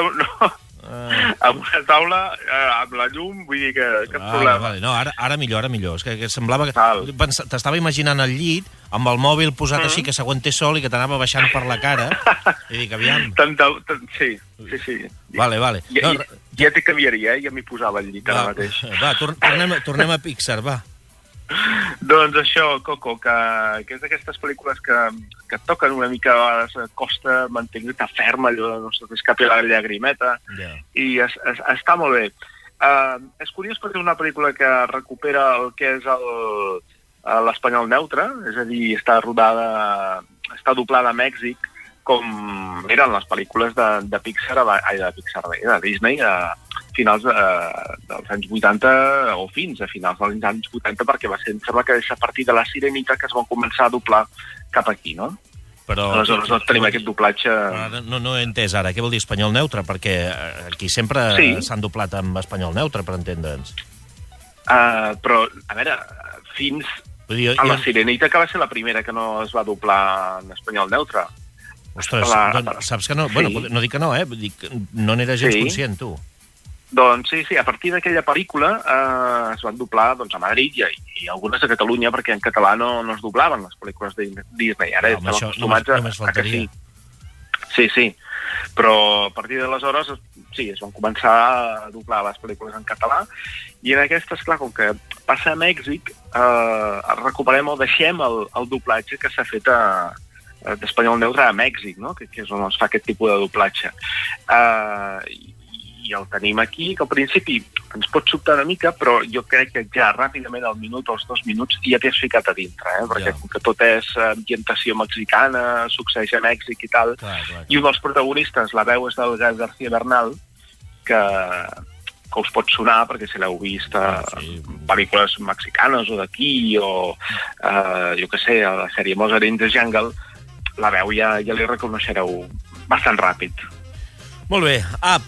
amb una taula, amb la llum, vull dir que cap problema. Vale. No, ara millor. És que semblava que... T'estava imaginant al llit, amb el mòbil posat així, que s'aguantés sol i que t'anava baixant per la cara. I dic, aviam... Sí. Vale. Ja t'hi canviaria, ja m'hi posava al llit ara mateix. Va, tornem a Pixar, va. Doncs això, Coco, que és d'aquestes pel·lícules que et toquen una mica, a vegades costa mantenir-te ferm, allò no s'escapi la llagrimeta, i està molt bé. És curiós perquè és una pel·lícula que recupera el que és l'espanyol neutre, és a dir, està doblada a Mèxic, com eren les pel·lícules de Pixar, de Disney, a finals dels anys 80 o fins a finals dels anys 80, perquè va ser, em sembla que és a partir de la Sirenita que es van començar a doblar cap aquí, no? Però... Aleshores tenim aquest doblatge... No he entès ara, què vol dir espanyol neutre? Perquè aquí sempre s'han doblat amb espanyol neutre, per entendre'ns. Però, a veure, fins a la Sirenita, que va ser la primera que no es va doblar en espanyol neutre. Ostres, saps que no? Bueno, no dic que no, dic que no n'era gens conscient, tu. Doncs sí, a partir d'aquella pel·lícula es van doblar a Madrid i algunes a Catalunya, perquè en català no es doblaven les pel·lícules de Disney. Ara estem acostumats a que sí. Sí, però a partir d'aleshores es van començar a doblar les pel·lícules en català, i en aquestes, clar, com que passa a Mèxic, recuperem o deixem el doblatge que s'ha fet d'espanyol neutre a Mèxic, no? Que és on es fa aquest tipus de doblatge. I el tenim aquí, que al principi ens pot sobtar una mica, però jo crec que ja ràpidament al minut o als 2 minuts ja t'hi has ficat a dintre, perquè com que tot és ambientació mexicana, succeeix a Mèxic i tal, i un dels protagonistes, la veu és del García Bernal, que us pot sonar, perquè si l'heu vist a pel·lícules mexicanes o d'aquí, o jo què sé, a la sèrie Mozart in the Jungle, la veu ja li reconeixereu bastant ràpid. Molt bé.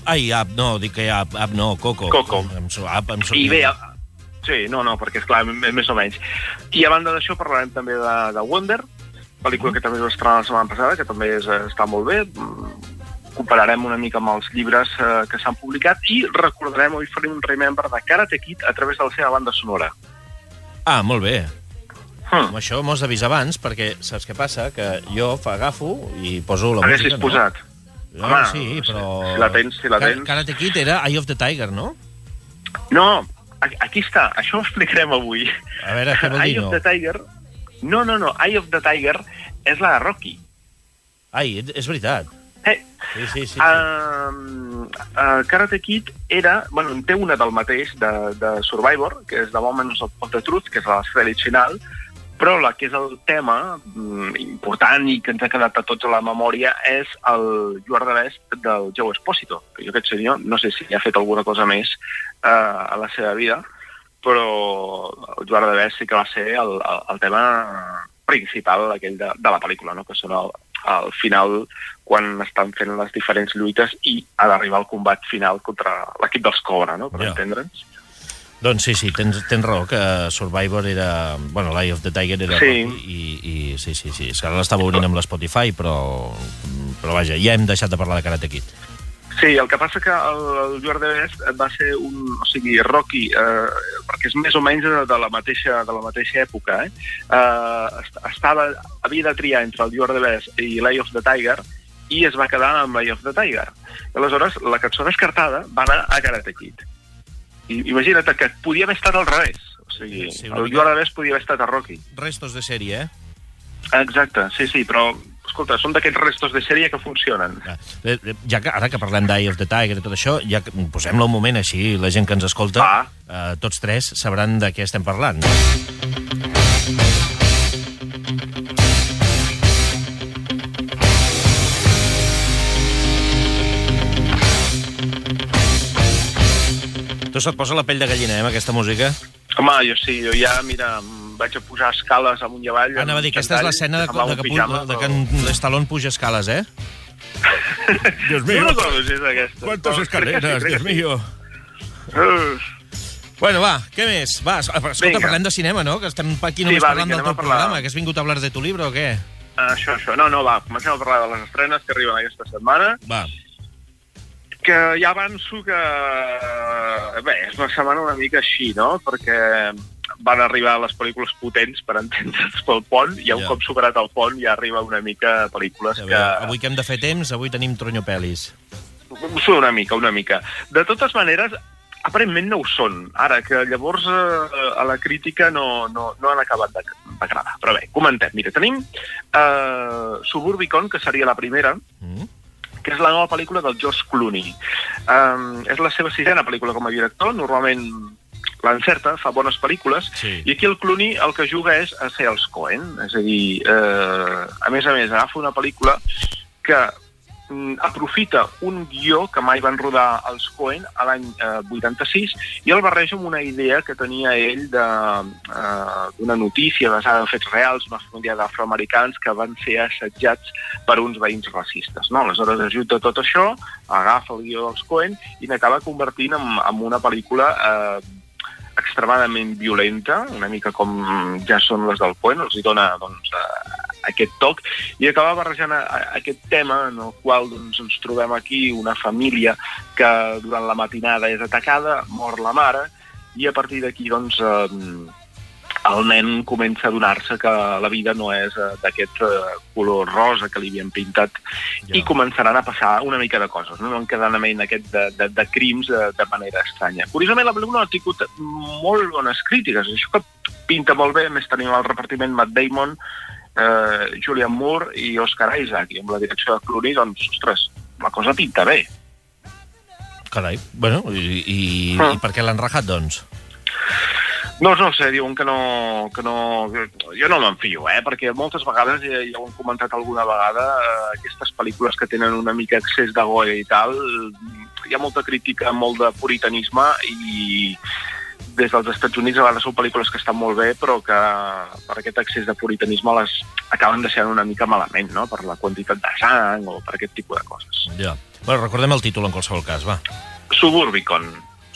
Coco. I bé, sí, no, perquè esclar, més o menys. I a banda d'això parlarem també de Wonder, pel·lícula que també es va estrenar la setmana passada, que també està molt bé. Compararem una mica amb els llibres que s'han publicat i recordarem, avui farem un remember de Karate Kid a través de la seva banda sonora. Molt bé. Amb això m'ho has d'avisar abans, perquè saps què passa? Que jo agafo i poso la música, Haguessis posat. Home, sí, però... Si la tens. Karate Kid era Eye of the Tiger, no? No, aquí està. Això ho explicarem avui. A veure, què vol dir, Eye of the Tiger... No. Eye of the Tiger és la de Rocky. Ai, és veritat. Sí. Karate Kid era... Bueno, en té una del mateix, de Survivor, que és The Moments of the Truth, que és la sèrie final, però la que és el tema important i que ens ha quedat a tots a la memòria és el You Are the Best del Joe Esposito, que jo aquest senyor no sé si ha fet alguna cosa més a la seva vida, però el You Are the Best sí que va ser el tema principal aquell de la pel·lícula, no? Que són al final quan estan fent les diferents lluites i ha d'arribar al combat final contra l'equip dels Cobra, no? Per entendre'ns. Doncs sí, tens raó, que Survivor era... Bueno, l'Eye of the Tiger era Rocky i sí. És que ara l'estava obrint amb l'Spotify, però vaja, ja hem deixat de parlar de Karate Kid. Sí, el que passa que el You Are the Best va ser o sigui, Rocky, perquè és més o menys de la mateixa època, havia de triar entre el You Are the Best i l'Eye of the Tiger i es va quedar amb l'Eye of the Tiger. Aleshores, la cançó descartada va anar a Karate Kid. Imagina't que podia haver estat al revés. O sigui, el You Are the Best podia haver estat a Rocky. Restos de sèrie, Exacte, sí, però, escolta, són d'aquests restos de sèrie que funcionen. Ja que ara que parlem d'Eye of the Tiger i tot això, ja posem-lo un moment així, la gent que ens escolta, tots tres sabran de què estem parlant. Tu se't posa la pell de gallina, amb aquesta música? Home, jo ja, mira, vaig a pujar escales amunt i avall. Anava a dir, aquesta és l'escena de que en Stallone puja escales, Dios mío. No recordo si és aquesta. Quantes escaleres, Dios mío. Bueno, va, què més? Va, escolta, parlem de cinema, no? Que estem aquí només parlant del teu programa, que has vingut a hablar de tu libro o què? Això. No, va, comencem a parlar de les estrenes que arriben aquesta setmana. Va. Que ja avanço que... Bé, és una setmana una mica així, no? Perquè van arribar les pel·lícules potents, per entendre's, pel pont, i un cop superat el pont ja arriba una mica pel·lícules que... Avui que hem de fer temps, avui tenim tronyopelis. Una mica. De totes maneres, aparentment no ho són. Ara, que llavors a la crítica no han acabat d'agradar. Però bé, comentem. Mira, tenim Suburbicon, que seria la primera, que és la nova pel·lícula del George Clooney. És la seva 6ª pel·lícula com a director, normalment l'encerta, fa bones pel·lícules, i aquí el Clooney el que juga és a ser els Coen, és a dir, a més, agafa una pel·lícula que aprofita un guió que mai van rodar els Coen a l'any 86 i el barreja amb una idea que tenia ell d'una notícia basada en fets reals, una família d'afroamericans que van ser assetjats per uns veïns racistes. No? Aleshores ajuda tot això, agafa el guió dels Coen i n'acaba convertint en una pel·lícula extremadament violenta, una mica com ja són les del Coen, els hi dona aquest toc, i acaba barrejant aquest tema en el qual ens trobem aquí una família que durant la matinada és atacada, mor la mare, i a partir d'aquí el nen comença a adonar-se que la vida no és d'aquest color rosa que li havien pintat i començaran a passar una mica de coses, no? Un encadenament aquest de crims de manera estranya. Curiosament, la pel·lícula ha tingut molt bones crítiques, això que pinta molt bé, més tenim el repartiment Matt Damon, Julianne Moore i Oscar Isaac, i amb la direcció de Clooney, doncs, ostres, la cosa pinta bé. Carai, bueno, i per què l'han rajat, doncs? No sé, diuen que no... Jo no m'enfio, perquè moltes vegades, ja ho hem comentat alguna vegada, aquestes pel·lícules que tenen una mica excés de goya i tal, hi ha molta crítica, molt de puritanisme, i des dels Estats Units a vegades són pel·lícules que estan molt bé, però que per aquest excés de puritanisme les acaben deixant una mica malament, no?, per la quantitat de sang o per aquest tipus de coses. Ja. Bueno, recordem el títol en qualsevol cas, va. Suburbicon.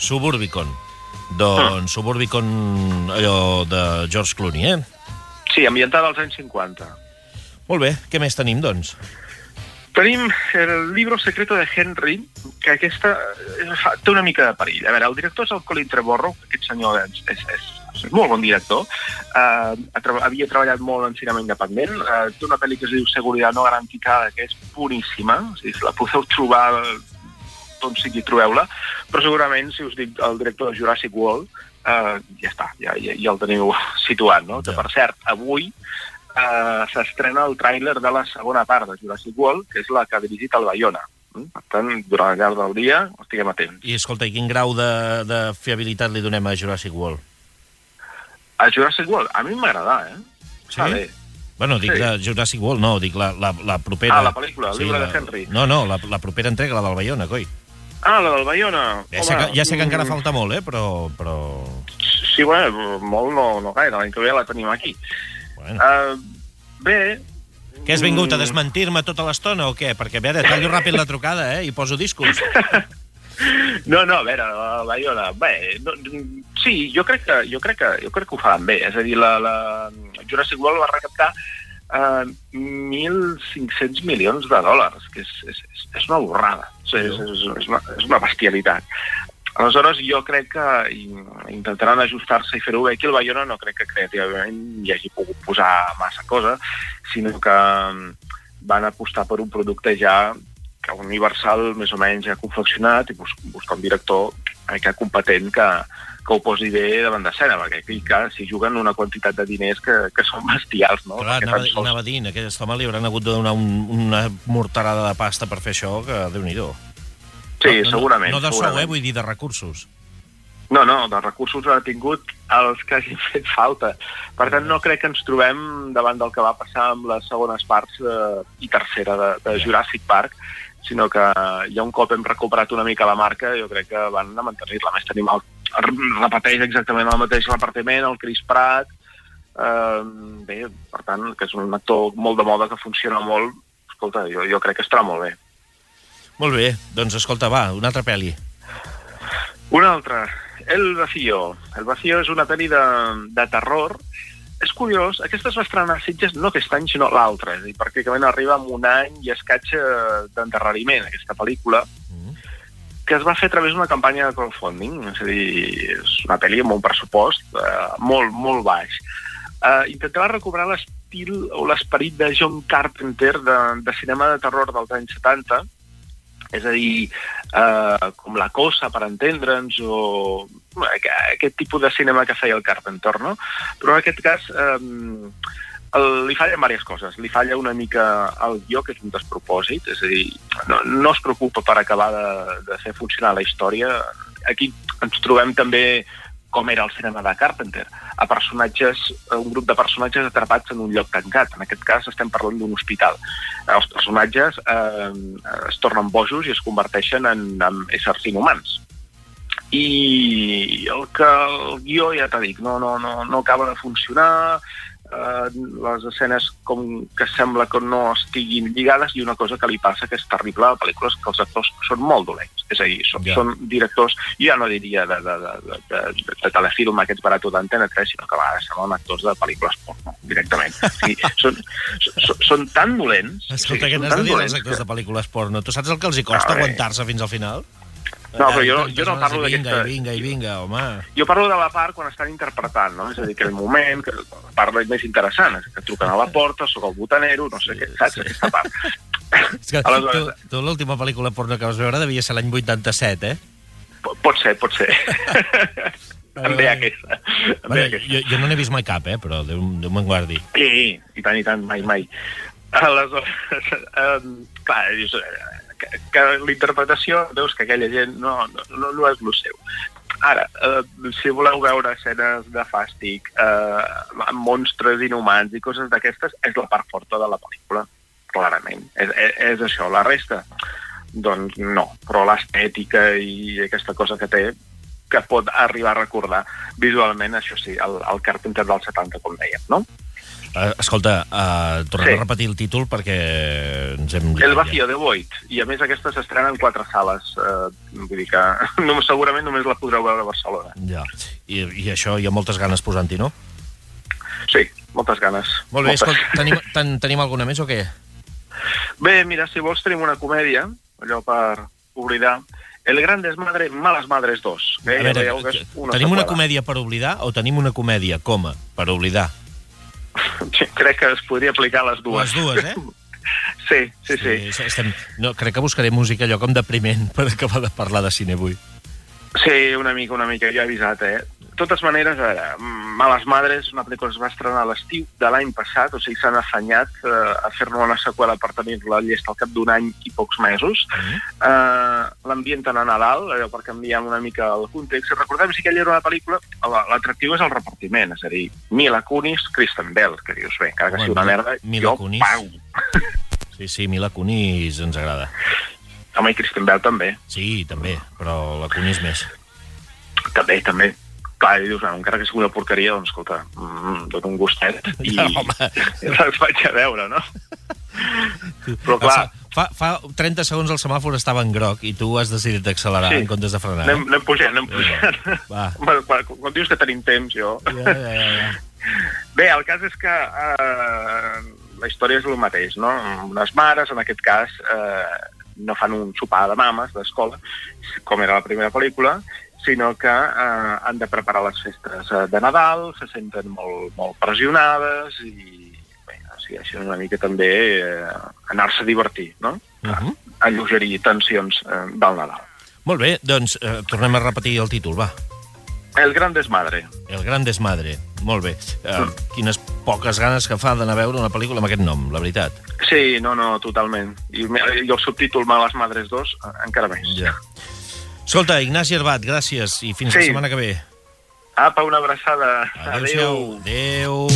Doncs Suburbicon, allò de George Clooney, Sí, ambientada als anys 50. Molt bé, què més tenim, doncs? Tenim el Libro Secreto de Henry, que aquesta té una mica de perill. A veure, el director és el Colin Trevorrow, aquest senyor és molt bon director, havia treballat molt en cinema independent, té una pel·li que es diu Seguridad no garantizada, que és boníssima, o sigui, la podeu trobar d'on sigui, trobeu-la, però segurament, si us dic el director de Jurassic World, ja està, ja el teniu situat, no? Que, per cert, avui s'estrena el tràiler de la segona part de Jurassic World, que és la que ha dirigit el Bayona. Per tant, durant el llarg del dia estiguem atents. I, escolta, i quin grau de fiabilitat li donem a Jurassic World? A Jurassic World? A mi m'agrada, Sí? Bé. Bueno, dic de Jurassic World, no, dic la propera... la pel·lícula, el llibre de Henry. No, la propera entrega, la del Bayona, coi. La del Bayona. Ja sé que encara falta molt, però... Sí, bueno, molt no gaire, l'any que ve la tenim aquí. Bueno. Bé... Què has vingut a desmentir-me tota l'estona o què? Perquè, a veure, tallo ràpid la trucada, i poso discos. No, a veure, la Bayona... Bé, sí, jo crec que ho faran bé. És a dir, la Jurassic World va recaptar 1.500 milions de dòlars, que és una borrada. És una bestialitat. Aleshores, jo crec que intentaran ajustar-se i fer-ho bé. Aquí el Bayona no crec que creativament hi hagi pogut posar massa cosa, sinó que van apostar per un producte ja que Universal més o menys ha confeccionat i buscar un director competent que ho posi bé davant d'escena, perquè aquí s'hi juguen una quantitat de diners que són bestials, no? Clar, anava dient, a aquest home li hauran hagut de donar una morterada de pasta per fer això, que Déu-n'hi-do. Sí, segurament. No de sou, vull dir de recursos. No, de recursos ha tingut els que hagin fet falta. Per tant, no crec que ens trobem davant del que va passar amb les segones parts i tercera de Jurassic Park, sinó que ja un cop hem recuperat una mica la marca, jo crec que van a mantenir-la. A més, tenim repeteix exactament el mateix repartiment, el Chris Pratt, bé, per tant, que és un actor molt de moda, que funciona molt. Escolta, jo crec que estarà molt bé. Molt bé, doncs escolta, va, una altra pel·li. Una altra, El Vacío. El Vacío és una pel·li de terror. És curiós, aquesta es va estrenar a Sitges no aquest any, sinó l'altre, és a dir, pràcticament arriba amb un any i escaig d'endarreriment, aquesta pel·lícula, que es va fer a través d'una campanya de crowdfunding, és a dir, és una pel·li amb un pressupost molt, molt baix. Intentava recuperar l'estil o l'esperit de John Carpenter de cinema de terror dels anys 70, és a dir, com La Cosa, per entendre'ns, o aquest tipus de cinema que feia el Carpenter, no? Però en aquest cas li fallen diverses coses. Li falla una mica el guió, que és un despropòsit, és a dir, no es preocupa per acabar de fer funcionar la història. Aquí ens trobem també com era el cinema de Carpenter, un grup de personatges atrapats en un lloc tancat. En aquest cas estem parlant d'un hospital. Els personatges es tornen bojos i es converteixen en éssers inhumans. I el guió, ja t'ho dic, no acaba de funcionar, les escenes com que sembla que no estiguin lligades, i una cosa que li passa, que és terrible a pel·lícules, que els actors són molt dolents. És a dir, són directors, jo ja no diria de telefilm, aquests baratos d'Antena 3, sinó que a vegades semblen actors de pel·lícules porno, directament. O sigui, són tan dolents... Escolta, què n'has de dir als actors de pel·lícules porno? Tu saps el que els hi costa aguantar-se fins al final? No, però jo no parlo d'aquesta... Vinga, home. Jo parlo de la part quan estan interpretant, no? És a dir, que el moment, que la part més interessant, és que truquen a la porta, soc el botanero, no sé què, saps? Aquesta part. És que tu l'última pel·lícula porno que vas veure devia ser l'any 87, Pot ser. En VHS. Jo no n'he vist mai cap, però Déu me'n guardi. Sí, i tant, mai. Aleshores, clar, dius, que la interpretació, veus que aquella gent no és el seu. Ara, si voleu veure escenes de fàstic, monstres inhumans i coses d'aquestes, és la part forta de la pel·lícula, clarament. És això, la resta, doncs no. Però l'estètica i aquesta cosa que té, que pot arribar a recordar visualment, això sí, el Carpenter del 70, com dèiem, no? Escolta, tornem a repetir el títol perquè ens hem... El Vacío de Void, i a més aquesta s'estrena en 4 sales, vull dir que segurament només la podreu veure a Barcelona. Ja, i això hi ha moltes ganes posant-hi, no? Sí, moltes ganes. Molt bé, escolta, tenim alguna més o què? Bé, mira, si vols tenim una comèdia, allò per oblidar, El Gran Desmadre, Malas Madres 2. A veure, tenim una comèdia per oblidar o tenim una comèdia, per oblidar? Crec que es podria aplicar les dues. Les dues, Sí. No, crec que buscaré música allò com depriment per acabar de parlar de cine avui. Sí, una mica, ja he avisat, De totes maneres, a veure, Malas Madres, una pel·lícula que es va estrenar a l'estiu de l'any passat, o sigui, s'han afanyat a fer-ne una seqüela per tenir-la llesta al cap d'un any i pocs mesos. L'ambienten a Nadal, per canviar una mica el context. Recordem, si aquella era una pel·lícula, l'atractiu és el repartiment, és a dir, Mila Kunis, Kristen Bell, que dius, bé, encara que sigui una merda, jo pago. Sí, Mila Kunis ens agrada. Home, i Kristen Bell també. Sí, també, però la Kunis més. També. Clar, i dius, encara que sigui una porqueria, doncs, escolta, tot un gustet, i les vaig a veure, no? Però, clar... Fa 30 segons el semàfor estava en groc i tu has decidit d'accelerar en comptes de frenar. Anem pujant. Quan dius que tenim temps, jo... Bé, el cas és que la història és el mateix, no? Unes mares, en aquest cas, no fan un sopar de mames d'escola, com era la primera pel·lícula, sinó que han de preparar les festes de Nadal, se senten molt pressionades i bé, així una mica també anar-se a divertir, no? Alleugerir tensions del Nadal. Molt bé, doncs tornem a repetir el títol, va. El Gran Desmadre. El Gran Desmadre, molt bé. Quines poques ganes que fa d'anar a veure una pel·lícula amb aquest nom, la veritat. Sí, no, totalment. I el subtítol Malas Madres 2 encara més. Ja. Escolta, Ignasi Herbat, gràcies i fins la setmana que ve. Apa, una abraçada. Adéu. Adéu.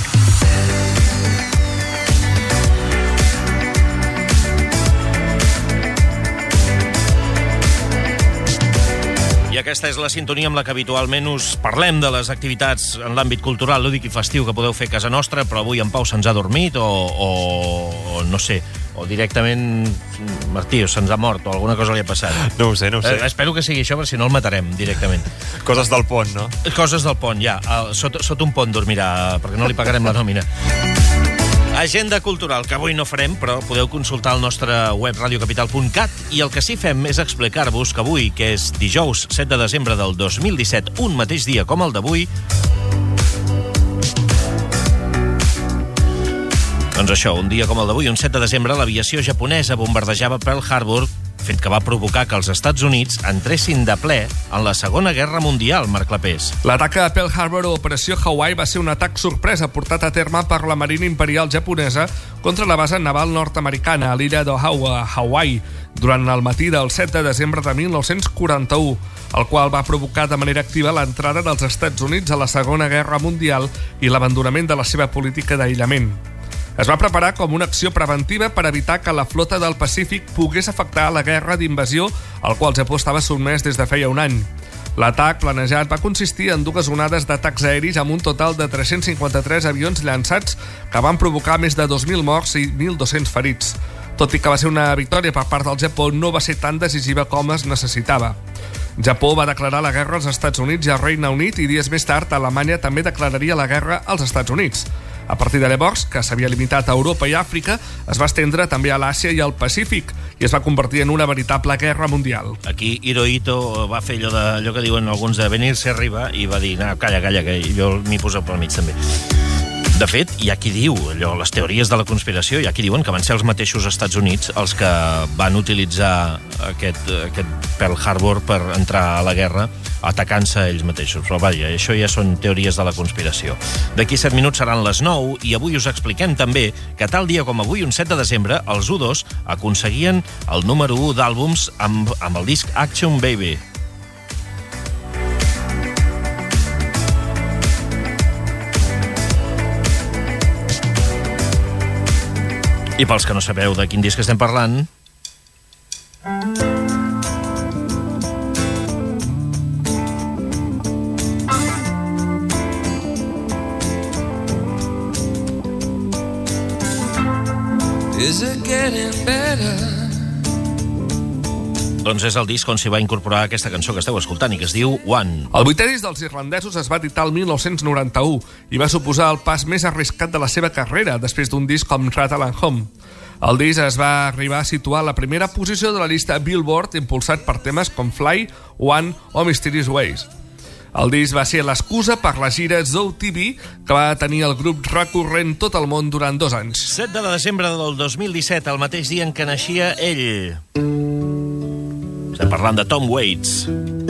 I aquesta és la sintonia amb la que habitualment us parlem de les activitats en l'àmbit cultural, lúdic i festiu que podeu fer a casa nostra, però avui en Pau se'ns ha dormit o no sé, o directament Martí se'ns ha mort o alguna cosa li ha passat. No ho sé. Espero que sigui això, perquè si no el matarem directament. Coses del pont, no? Coses del pont, ja. Sota un pont dormirà, perquè no li pagarem la nòmina. Agenda cultural, que avui no farem, però podeu consultar el nostre web radiocapital.cat i el que sí fem és explicar-vos que avui, que és dijous 7 de desembre del 2017, un mateix dia com el d'avui, doncs això, un dia com el d'avui, un 7 de desembre, l'aviació japonesa bombardejava Pearl Harbor, fet que va provocar que els Estats Units entressin de ple en la Segona Guerra Mundial, Marc Clapés. L'atac a Pearl Harbor o Operació Hawaii va ser un atac sorpresa portat a terme per la Marina Imperial japonesa contra la base naval nord-americana a l'illa d'Oahu, a Hawaii, durant el matí del 7 de desembre de 1941, el qual va provocar de manera activa l'entrada dels Estats Units a la Segona Guerra Mundial i l'abandonament de la seva política d'aïllament. Es va preparar com una acció preventiva per evitar que la flota del Pacífic pogués afectar la guerra d'invasió al qual el Japó estava sotmès des de feia un any. L'atac planejat va consistir en 2 onades d'atacs aeris amb un total de 353 avions llançats que van provocar més de 2.000 morts i 1.200 ferits. Tot i que va ser una victòria per part del Japó, no va ser tan decisiva com es necessitava. Japó va declarar la guerra als Estats Units i al Regne Unit i dies més tard Alemanya també declararia la guerra als Estats Units. A partir de llavors, que s'havia limitat a Europa i Àfrica, es va estendre també a l'Àsia i al Pacífic i es va convertir en una veritable guerra mundial. Aquí Hirohito va fer allò que diuen alguns de venir-se arriba i va dir, calla, que jo m'hi poso pel mig també. De fet, hi ha qui diu, les teories de la conspiració, hi ha qui diuen que van ser els mateixos Estats Units els que van utilitzar aquest Pearl Harbor per entrar a la guerra atacant-se ells mateixos. Però vaja, això ja són teories de la conspiració. D'aquí 7 minuts seran les 9 i avui us expliquem també que tal dia com avui, un 7 de desembre, els U2 aconseguien el número 1 d'àlbums amb el disc Action Baby. I pels que no sabeu de quin disc estem parlant... Is it getting better? Doncs és el disc on s'hi va incorporar aquesta cançó que esteu escoltant i que es diu One. El 8è disc dels irlandesos es va editar el 1991 i va suposar el pas més arriscat de la seva carrera després d'un disc com Rattle and Home. El disc es va arribar a situar a la primera posició de la llista Billboard, impulsat per temes com Fly, One o Mysterious Ways. El disc va ser l'excusa per la gira Zoo TV que va tenir el grup recorrent tot el món durant 2 anys. 7 de desembre del 2017, el mateix dia en què naixia ell. Estem parlant de Tom Waits.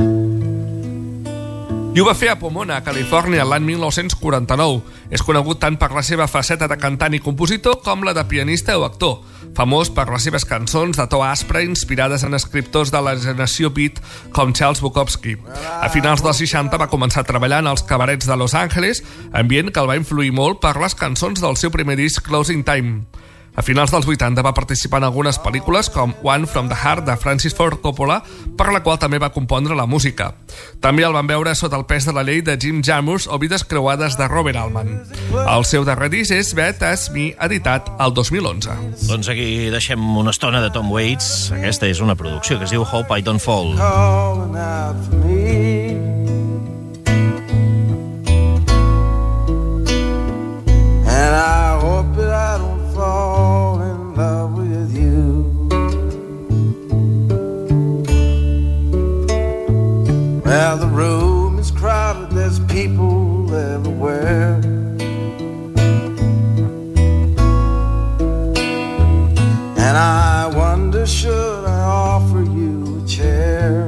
I ho va fer a Pomona, Califòrnia, l'any 1949. És conegut tant per la seva faceta de cantant i compositor com la de pianista o actor. Famós per les seves cançons de to aspre inspirades en escriptors de la generació beat com Charles Bukowski. A finals dels 60 va començar a treballar en els cabarets de Los Angeles, ambient que el va influir molt per les cançons del seu primer disc Closing Time. A finals dels 80 va participar en algunes pel·lícules com One from the Heart de Francis Ford Coppola, per la qual també va compondre la música. També el van veure sota el pes de la llei de Jim Jarmusch o Vides creuades de Robert Altman. El seu darrer disc és Bad As Me, editat el 2011. Doncs aquí deixem una estona de Tom Waits. Aquesta és una producció que es diu Hope I Don't Fall. And I hope that I don't fall in love with you. Well, the room is crowded, there's people everywhere. And I wonder, should I offer you a chair?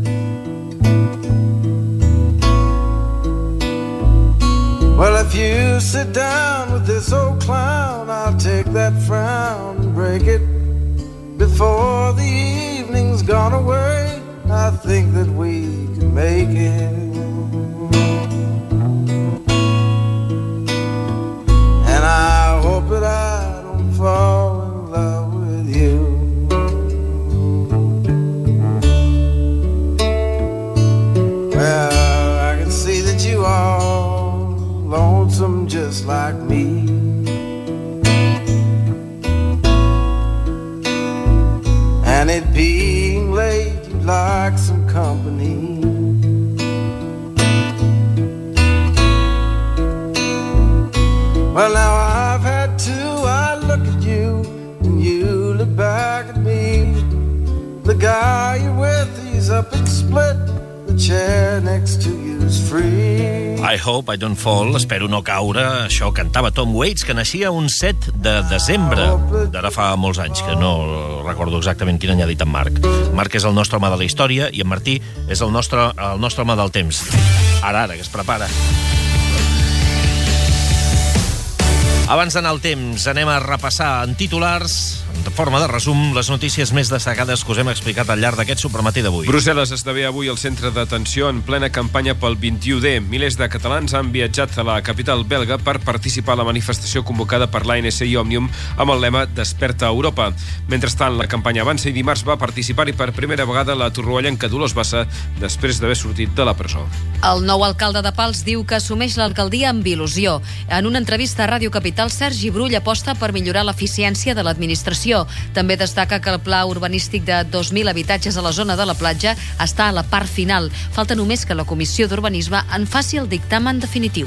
Well, if you sit down with this old clown, I'll take that frown and break it. Before the evening's gone away, I think that we can make it. And I hope that I don't fall in love with you. Well, I can see that you are lonesome just like me. And it being late, you'd like some company. Well, now I've had two, I look at you and you look back at me. The guy you're with, he's up and split. The chair next to you's free. I Hope I Don't Fall, espero no caure. Això cantava Tom Waits, que naixia un 7 de desembre d'ara fa molts anys, que no recordo exactament quin any ha dit en Marc. Marc és el nostre home de la història i en Martí és el nostre home del temps. Ara, que es prepara. Abans d'anar al temps, anem a repassar en titulars, de forma de resum, les notícies més destacades que us hem explicat al llarg d'aquest supermatí d'avui. Brussel·les esdevé avui el centre d'atenció en plena campanya pel 21D. Milers de catalans han viatjat a la capital belga per participar a la manifestació convocada per l'ANC i Òmnium amb el lema Desperta Europa. Mentrestant, la campanya avança i dimarts va participar-hi per primera vegada la torroellenca Dolors Bassa després d'haver sortit de la presó. El nou alcalde de Pals diu que assumeix l'alcaldia amb il·lusió. En una entrevista a Ràdio Capital, Sergi Brull aposta per millorar l'eficiència de l'administració. També destaca que el pla urbanístic de 2.000 habitatges a la zona de la platja està a la part final. Falta només que la Comissió d'Urbanisme en faci el dictamen definitiu.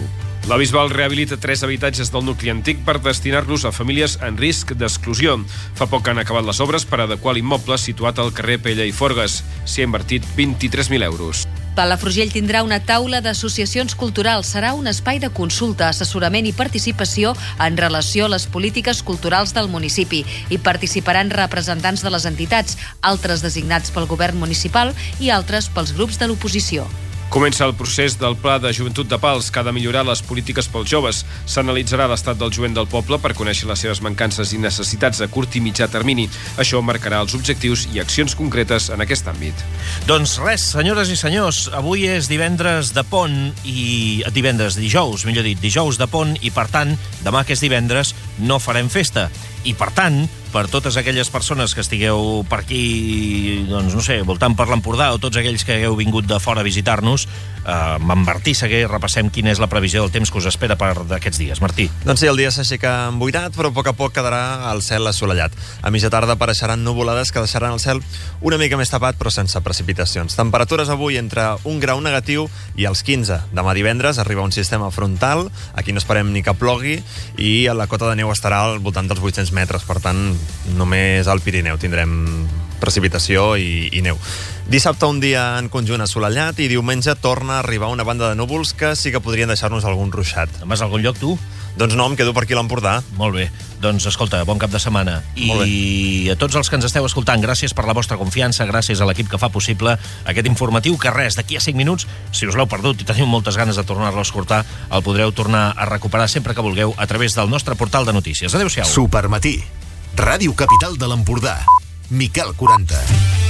La Bisbal rehabilita 3 habitatges del nucli antic per destinar-los a famílies en risc d'exclusió. Fa poc han acabat les obres per adequar l'immoble situat al carrer Pella i Forgues. S'hi ha invertit 23.000 euros. Palafrugell tindrà una taula d'associacions culturals. Serà un espai de consulta, assessorament i participació en relació a les polítiques culturals del municipi. Hi participaran representants de les entitats, altres designats pel govern municipal i altres pels grups de l'oposició. Comença el procés del Pla de Joventut de Pals, que ha de millorar les polítiques pels joves. S'analitzarà l'estat del jovent del poble per conèixer les seves mancances i necessitats a curt i mitjà termini. Això marcarà els objectius i accions concretes en aquest àmbit. Doncs res, senyores i senyors, avui és divendres de pont i... dijous de pont, i per tant, demà que és divendres, no farem festa. I per tant, per totes aquelles persones que estigueu per aquí, doncs no sé, voltant per l'Empordà, o tots aquells que hagueu vingut de fora a visitar-nos, amb en Martí Seguer repassem quina és la previsió del temps que us espera per d'aquests dies. Martí. Doncs sí, el dia s'aixeca emboirat, però a poc quedarà el cel assolellat. A mitja tarda apareixeran nuvolades que deixaran el cel una mica més tapat, però sense precipitacions. Temperatures avui entre 1 grau negatiu i els 15. Demà divendres arriba un sistema frontal, aquí no esperem ni que plogui, i la cota de neu estarà al voltant dels 800 metres, per tant, només al Pirineu tindrem precipitació i neu. Dissabte un dia en conjunt assolellat i diumenge torna a arribar una banda de núvols que sí que podrien deixar-nos algun ruixat. Vas a algun lloc, tu? Doncs no, em quedo per aquí a l'Empordà. Molt bé. Doncs escolta, bon cap de setmana. I a tots els que ens esteu escoltant, gràcies per la vostra confiança, gràcies a l'equip que fa possible aquest informatiu, que res, d'aquí a 5 minuts, si us l'heu perdut i teniu moltes ganes de tornar-lo a escoltar, el podreu tornar a recuperar sempre que vulgueu a través del nostre portal de notícies. Adéu-siau. Supermatí. Ràdio Capital de l'Empordà. Miquel 40.